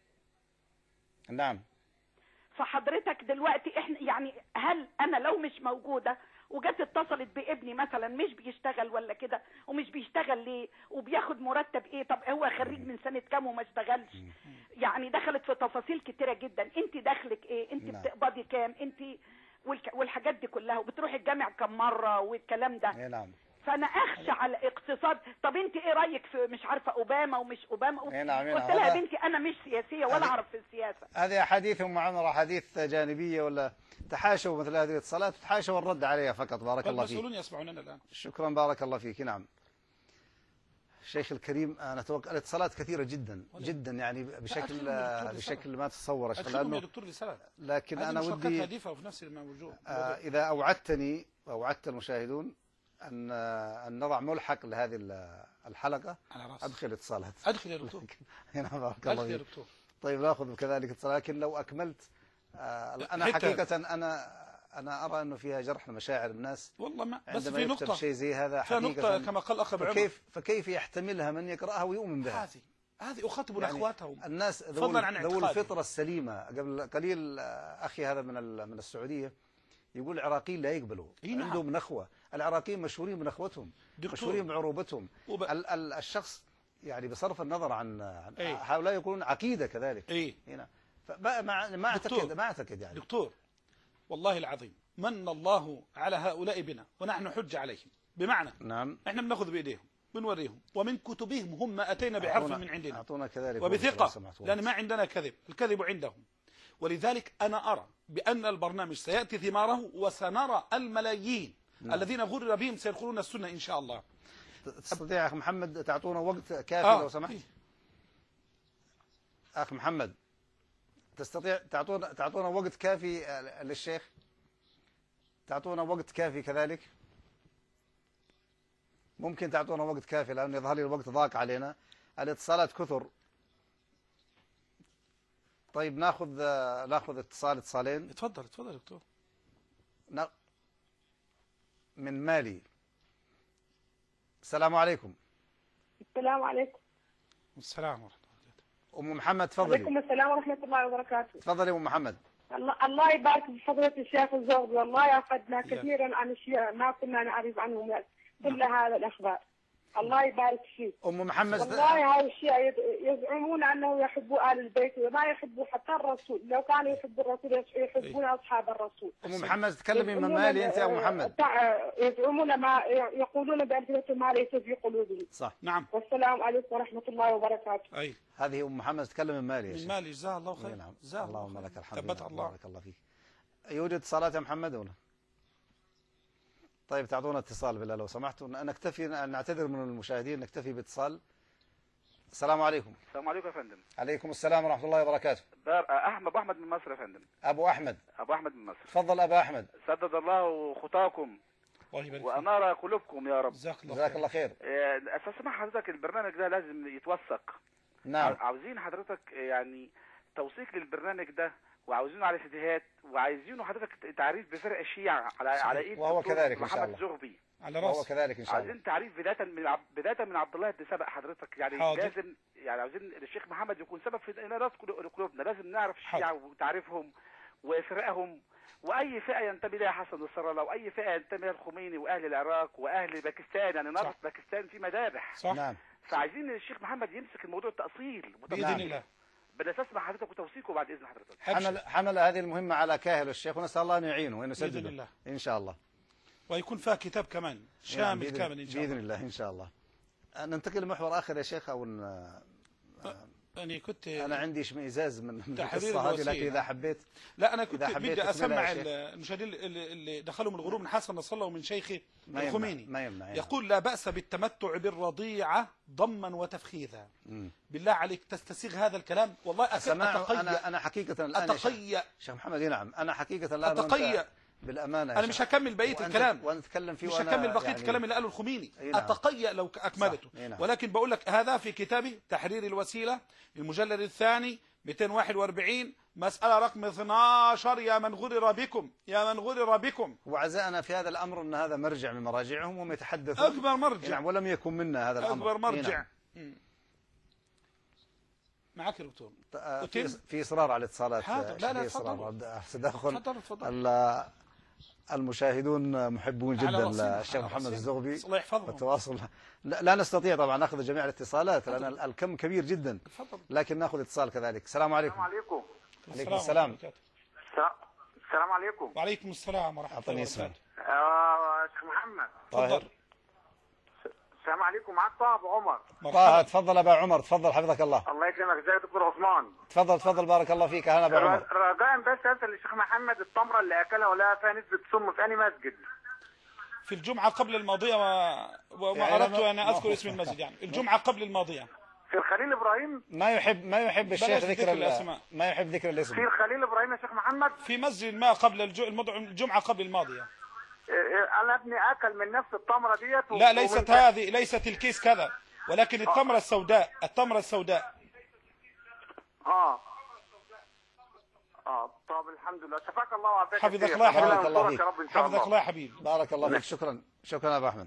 نعم. فحضرتك دلوقتي احنا يعني هل انا لو مش موجودة وجت اتصلت بابني مثلا مش بيشتغل ولا كده، ومش بيشتغل ليه وبياخد مرتب ايه، طب هو خريج من سنة كام وما اشتغلش؟ يعني دخلت في تفاصيل كتيرة جدا. انت دخلك ايه، انت بتقبضي كام، انت والحاجات دي كلها، وبتروحي الجامع كم مرة والكلام ده. نعم. فانا اخشى على اقتصاد. طب انت ايه رايك في مش عارفه اوباما ومش اوباما؟ نعم. قلت لها يا بنتي انا مش سياسيه ولا اعرف في السياسه. هذه احاديث ام عمر، احاديث جانبيه، ولا تحاشوا مثل هذه الاتصالات، تحاشوا الرد عليها فقط. بارك الله فيك. المسؤولون يسمعوننا الان. شكرا بارك الله فيك. نعم. الشيخ الكريم، انا اتوقع الاتصالات كثيره جدا جدا، يعني بشكل ما تتصور. لانه يا دكتور رسالة، لكن انا ودي هديفه وفي نفس الموضوع. اذا اوعدتني واوعدت المشاهدون أن نضع ملحق لهذه الحلقة، أدخل اتصالات. أدخل يا دكتور. هنا بارك الله فيك. طيب نأخذ كذلك اتصال، لكن لو أكملت أنا حقيقة أنا أرى أنه فيها جرح لمشاعر الناس. والله ما بس في نقطة شيء زي هذا حقيقة، نقطة كما قال أخ بعمر، فكيف يحتملها من يقرأها ويؤمن بها؟ هذه أخاطب أخواتهم الناس ذو الفطرة السليمة. قبل قليل أخي هذا من السعودية يقول العراقيين لا يقبلوا، عندهم نخوة. العراقيين مشهورين بنخوتهم، مشهورين بعروبتهم. الشخص يعني بصرف النظر عن هؤلاء يكونون عقيدة كذلك. هنا ما أعتقد يعني. دكتور والله العظيم من الله على هؤلاء بنا ونحن حج عليهم، بمعنى نعم احنا بناخذ بإيديهم بنوريهم، ومن كتبهم هم أتينا بحرف من عندنا، أعطونا كذلك وبثقة، لأن ما عندنا كذب، الكذب عندهم. ولذلك أنا أرى بأن البرنامج سيأتي ثماره، وسنرى الملايين الذين غرر بهم سيدخلون السنة إن شاء الله. تستطيع يا أخ محمد تعطونا وقت كافي لو سمحت؟ أخ محمد تستطيع تعطونا وقت كافي للشيخ؟ تعطونا وقت كافي كذلك؟ ممكن تعطونا وقت كافي، لأن يظهر لي الوقت ضاق علينا، الاتصالات كثر. طيب ناخذ اتصالين. اتفضل اتفضل دكتور. من مالي. السلام عليكم. السلام عليكم. السلام ورحمة الله وبركاته. أم محمد تفضلي. وعليكم السلام ورحمة الله وبركاته. تفضلي أم محمد. الله يبارك في فضيلة الشيخ الزغبي، والله أفدنا كثيرا عن أشياء ما كنا نعرف عنهم كل هذا الأخبار. الله يبارك فيك. أم محمد والله هذا الشيء يزعمون أنه يحبوا آل البيت وما يحبوا حتى الرسول، لو كانوا يحبوا الرسول يحبون أصحاب الرسول. أم محمد تكلمي من مالي أنت يا أم محمد. يزعمون ما يقولون بألسنتهم ما ليس في قلوبهم. صح. نعم. والسلام عليكم ورحمة الله وبركاته. أي هذه أم محمد تتكلم من مالي يا شيخ. من مالي جزاه الله خير. نعم. اللهم لك الحمد. ثبت الله. بارك الله فيك. يوجد اتصالات يا محمد ولا؟ طيب تعطونا اتصال بالله لو سمحتوا. نكتفي، نعتذر من المشاهدين، نكتفي باتصال. السلام عليكم. السلام عليكم يا فندم. عليكم السلام ورحمة الله وبركاته. أبو أحمد من مصر يا فندم. أبو أحمد من مصر. تفضل أبا أحمد. سدد الله خطاكم وأنار قلوبكم يا رب. جزاك الله خير. أساسا حضرتك البرنامج ده لازم يتوثق. نعم. عاوزين حضرتك يعني توثيق للبرنامج ده، وعاوزينه على سيديهات، وعايزينه حضرتك تعريف بفرق الشيعة على ايد وهو كذلك ان شاء الله. محمد زغبي على راسه. وهو كذلك ان شاء الله. عايزين تعريف بداية من عبد الله بن سبأ حضرتك، يعني حاضر. لازم يعني عاوزين الشيخ محمد يكون سبب في انارات قلوبنا، لازم نعرف الشيعة وتعريفهم وفرقهم، واي فئة ينتمي لها حسن نصر الله، واي فئة ينتمي لها الخميني، واهل العراق واهل باكستان، يعني نرى باكستان في مذابح. صح. نعم. فعايزين الشيخ محمد يمسك الموضوع تأصيل بإذن الله. بدنا نسمع حضرتك وتوثيقه بعد اذن حضرتك. حمل هذه المهمة على كاهل الشيخ، ونسأل الله أن يعينه وأن يسدده بإذن الله إن شاء الله. ويكون فيها كتاب كمان شامل كامل إن شاء الله بإذن الله إن شاء الله. ننتقل لمحور آخر يا شيخ، أو أنا عندي اشمئزاز من القصة هذه، لكن إذا حبيت. لا أنا كنت بدي أسمع المشاهدين اللي دخلوا من الغروب من حسن نصر الله ومن شيخه الخميني. ما يمنع. يقول لا بأس بالتمتع بالرضيعة ضما وتفخيذا. بالله عليك تستسيغ هذا الكلام؟ والله أنا حقيقة الآن أتقيأ شيخ محمد. نعم أنا حقيقة الآن أتقيأ بالأمانة. أنا مش هكمل بقية الكلام، ونتكلم فيه، مش هكمل بقية الكلام اللي قاله الخميني. نعم. أتقيأ لو أكملته. نعم. ولكن بقول لك هذا في كتابي تحرير الوسيلة المجلد الثاني 241 مسألة رقم 12. يا من غرر بكم، يا من غرر بكم. وعزائنا في هذا الأمر أن هذا مرجع من مراجعهم، وهم يتحدثون أكبر مرجع. نعم. ولم يكن منا هذا الأمر. أكبر مرجع. نعم. معك يا دكتور. في إصرار على الاتصالات. لا تفضل. المشاهدون محبون جدا الشيخ محمد الزغبي. الله يحفظهم. التواصل لا نستطيع طبعا ناخذ جميع الاتصالات لأن الكم كبير جدا، لكن ناخذ اتصال كذلك. السلام عليكم. السلام عليكم. عليكم السلام. السلام عليكم. وعليكم السلام ورحمة الله وبركاته. شيخ محمد. تفضل. السلام عليكم. معك طه ابو عمر. طه تفضل ابا عمر. تفضل حفظك الله. الله يكرمك. ازيك يا دكتور عثمان؟ تفضل بارك الله فيك. اهلا ابو عمر. رجاء بس اسال الشيخ محمد، التمره اللي اكلها ولها فيها نسبه سم في انهي مسجد؟ في الجمعه قبل الماضيه وما اردت ان اذكر اسم المسجد، يعني الجمعه قبل الماضيه في الخليل ابراهيم. ما يحب الشيخ ذكر الاسماء، ما يحب ذكر الاسم. في الخليل ابراهيم يا شيخ محمد، في مسجد ما قبل الجمعه قبل الماضيه. انا ابني اكل من نفس التمره ديت لا ليست هذه، ليست الكيس كذا، ولكن التمره السوداء. التمره السوداء. طب الحمد لله. شفاك الله وعافاك. حفظك الله يا حبيبي. بارك الله فيك. حفظك الله يا حبيبي. بارك الله فيك. شكرا يا ابو احمد.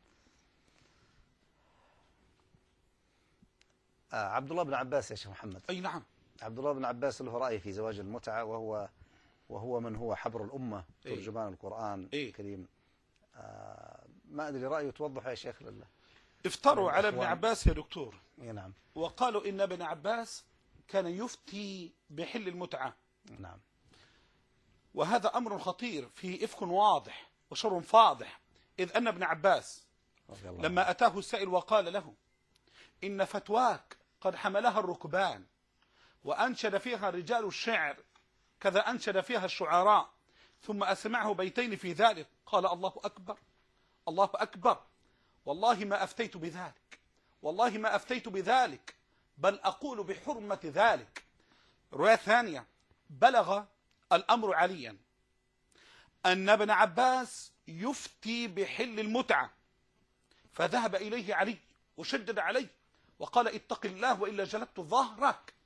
عبد الله بن عباس يا شيخ محمد. اي نعم. عبد الله بن عباس له رأي في زواج المتعة، وهو من هو حبر الأمة، ترجمان القرآن الكريم. ما أدري رأيه توضح يا شيخ لله. افتروا على ابن عباس يا دكتور. نعم. وقالوا إن ابن عباس كان يفتي بحل المتعة. نعم. وهذا أمر خطير فيه إفك واضح وشر فاضح، إذ أن ابن عباس لما أتاه السائل وقال له إن فتواك قد حملها الركبان وأنشد فيها رجال الشعر كذا أنشد فيها الشعراء، ثم أسمعه بيتين في ذلك، قال الله أكبر الله أكبر، والله ما أفتيت بذلك، والله ما أفتيت بذلك، بل أقول بحرمة ذلك. رواية ثانية: بلغ الأمر عليا أن ابن عباس يفتي بحل المتعة، فذهب إليه علي وشدد عليه وقال اتق الله وإلا جلدت ظهرك.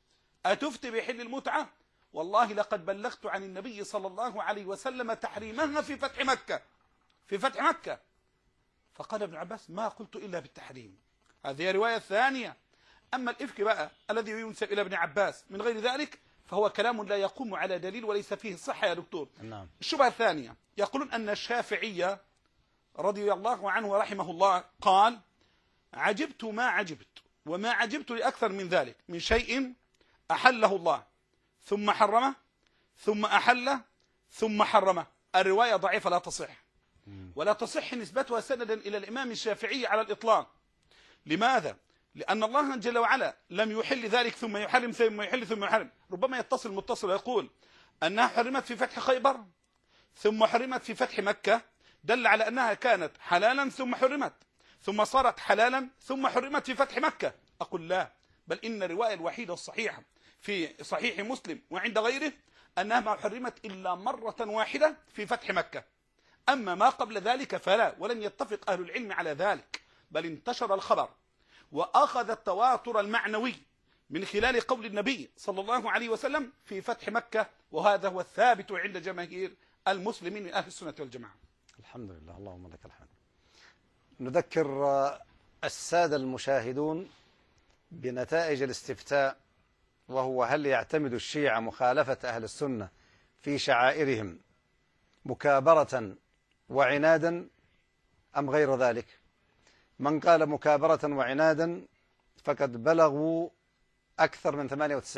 أتفتي بحل المتعة؟ والله لقد بلغت عن النبي صلى الله عليه وسلم تحريمها في فتح مكة، في فتح مكة. فقال ابن عباس ما قلت إلا بالتحريم. هذه رواية ثانية. أما الإفك بقى الذي ينسب إلى ابن عباس من غير ذلك فهو كلام لا يقوم على دليل وليس فيه صحة يا دكتور. نعم. الشبهة الثانية يقولون أن الشافعية رضي الله عنه ورحمه الله قال عجبت ما عجبت وما عجبت لأكثر من ذلك من شيء أحله الله ثم حرمه ثم أحله ثم حرمه. الرواية ضعيفة لا تصح، ولا تصح نسبتها سندا إلى الإمام الشافعي على الإطلاق. لماذا؟ لأن الله جل وعلا لم يحل ذلك ثم يحرم ثم يحل ثم يحرم. ربما يتصل متصل ويقول أنها حرمت في فتح خيبر ثم حرمت في فتح مكة، دل على أنها كانت حلالا ثم حرمت، ثم صارت حلالا ثم حرمت في فتح مكة. أقول لا، بل إن الرواية الوحيدة الصحيحة في صحيح مسلم وعند غيره أنها ما حرمت إلا مرة واحدة في فتح مكة. أما ما قبل ذلك فلا، ولم يتفق أهل العلم على ذلك، بل انتشر الخبر وأخذ التواتر المعنوي من خلال قول النبي صلى الله عليه وسلم في فتح مكة، وهذا هو الثابت عند جماهير المسلمين من أهل السنة والجماعة. الحمد لله، اللهم لك الحمد. نذكر السادة المشاهدون بنتائج الاستفتاء، وهو هل يعتمد الشيعة مخالفة أهل السنة في شعائرهم مكابرة وعنادا أم غير ذلك؟ من قال مكابرة وعنادا فقد بلغوا أكثر من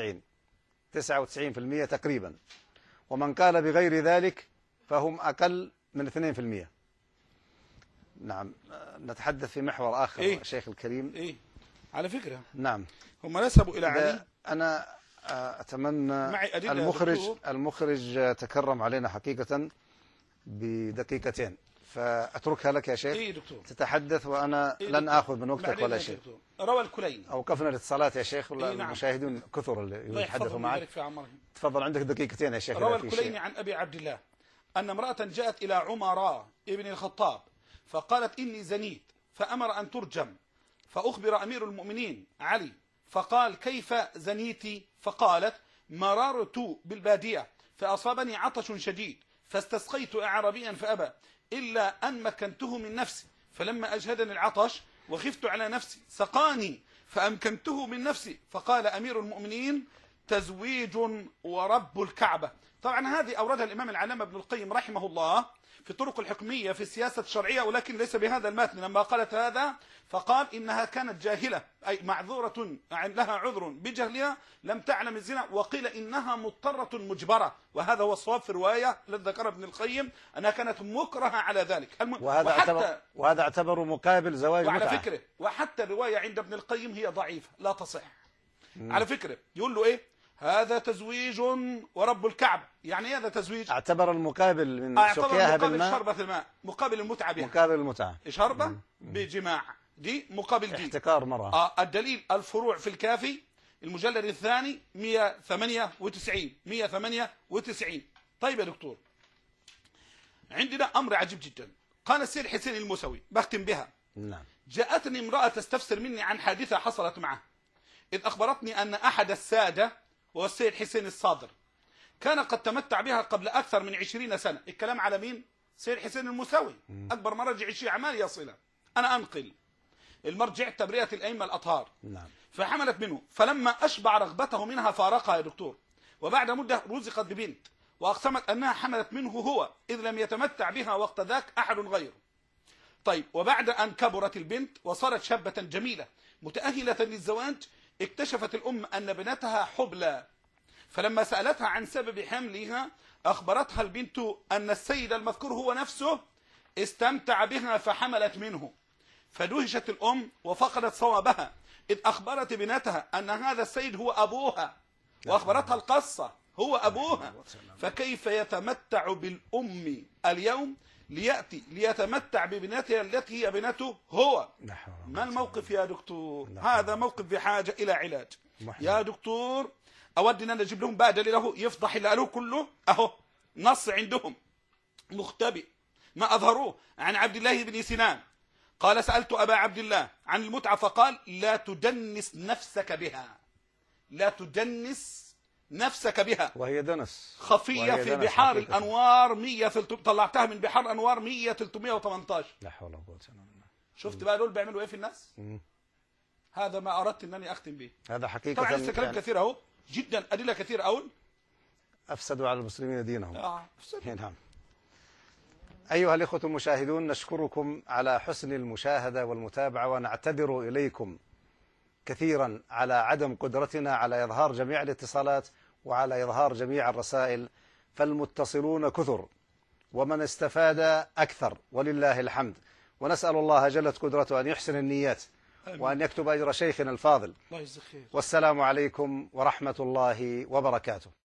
99% تقريبا، ومن قال بغير ذلك فهم أقل من 2%. نعم، نتحدث في محور آخر. شيخ الكريم على فكرة نعم هم نسبوا إلى علي. أنا أتمنى المخرج تكرم علينا حقيقة بدقيقتين، فأتركها لك يا شيخ. دكتور تتحدث وأنا لن أخذ من وقتك ولا شيء. روى الكليني. أوقفنا الاتصالات يا شيخ، المشاهدون كثر اللي يتحدثوا معك. تفضل، عندك دقيقتين يا شيخ. روى الكليني عن أبي عبد الله أن امرأة جاءت إلى عمر ابن الخطاب فقالت إني زنيت، فأمر أن ترجم، فأخبر أمير المؤمنين علي فقال كيف زنيتي؟ فقالت مررت بالبادية فأصابني عطش شديد فاستسقيت أعرابيا فأبى إلا أن مكنته من نفسي، فلما أجهدني العطش وخفت على نفسي سقاني فأمكنته من نفسي، فقال أمير المؤمنين تزويج ورب الكعبة. طبعا هذه أوردها الإمام العلامة ابن القيم رحمه الله في الطرق الحكمية في السياسة الشرعية، ولكن ليس بهذا المتن. لما قالت هذا فقال إنها كانت جاهلة، أي معذورة لها عذر بجهلها، لم تعلم الزنا، وقيل إنها مضطرة مجبرة، وهذا هو الصواب في الرواية التي ذكرها ابن القيم أنها كانت مكرهة على ذلك. وهذا اعتبروا مقابل زواج متعة. وعلى فكرة وحتى الرواية عند ابن القيم هي ضعيفة لا تصح. على فكرة يقول له إيه؟ هذا تزويج ورب الكعبة. يعني ايه هذا تزويج؟ اعتبر المقابل من سقياها بالماء شربة الماء مقابل المتعة بها. مقابل المتعة شربة بجماع، دي مقابل دي احتكار مرة. الدليل الفروع في الكافي المجلد الثاني 198. طيب يا دكتور، عندنا أمر عجيب جدا. قال السيد حسين الموسوي، بختم بها. نعم. جاءتني امرأة تستفسر مني عن حادثة حصلت معه، إذ أخبرتني أن أحد السادة وهو السيد حسين الصادر كان قد تمتع بها قبل أكثر من 20 سنة. الكلام على مين؟ سيد حسين الموسوي، أكبر مرجع الشيعة ما لي صلة، أنا أنقل المرجع تبرئة الأئمة الأطهار. نعم. فحملت منه، فلما أشبع رغبته منها فارقها يا دكتور، وبعد مدة رزقت ببنت وأقسمت أنها حملت منه هو، إذ لم يتمتع بها وقت ذاك أحد غيره. طيب، وبعد أن كبرت البنت وصارت شابة جميلة متأهلة للزواج، اكتشفت الأم أن ابنتها حبلى، فلما سألتها عن سبب حملها أخبرتها البنت أن السيد المذكور هو نفسه استمتع بها فحملت منه، فدهشت الأم وفقدت صوابها، إذ أخبرت بنتها أن هذا السيد هو أبوها، وأخبرتها القصة هو أبوها، فكيف يتمتع بالأم اليوم ليأتي ليتمتع ببنتها التي هي بنته هو؟ ما الموقف يا دكتور؟ هذا موقف بحاجة إلى علاج يا دكتور. أود أن نجيب لهم بقى دليل له يفضح اللي قالوه كله، أهو نص عندهم مختبئ ما أظهروه عن عبد الله بن سنان قال سألت أبا عبد الله عن المتعة فقال لا تدنس نفسك بها، لا تدنس نفسك بها. وهي دنس خفية في بحار الأنوار 100 طلعتها من بحار الأنوار 100 318. لا حول ولا قوة إلا بالله. شفت بقى دول بيعملوا إيه في الناس؟ هذا ما أردت أنني أختم به. هذا حقيقة طبعا لسه كلام كثير أهو، جدا أدلة كثير أوي. أفسدوا على المسلمين دينهم. أفسدوا. نعم. أيها الإخوة المشاهدون، نشكركم على حسن المشاهدة والمتابعة، ونعتذر إليكم كثيرا على عدم قدرتنا على إظهار جميع الاتصالات وعلى إظهار جميع الرسائل، فالمتصلون كثر ومن استفاد أكثر ولله الحمد. ونسأل الله جلت قدرته أن يحسن النيات وأن يكتب أجر شيخنا الفاضل. الله يجزيه خير. والسلام عليكم ورحمة الله وبركاته.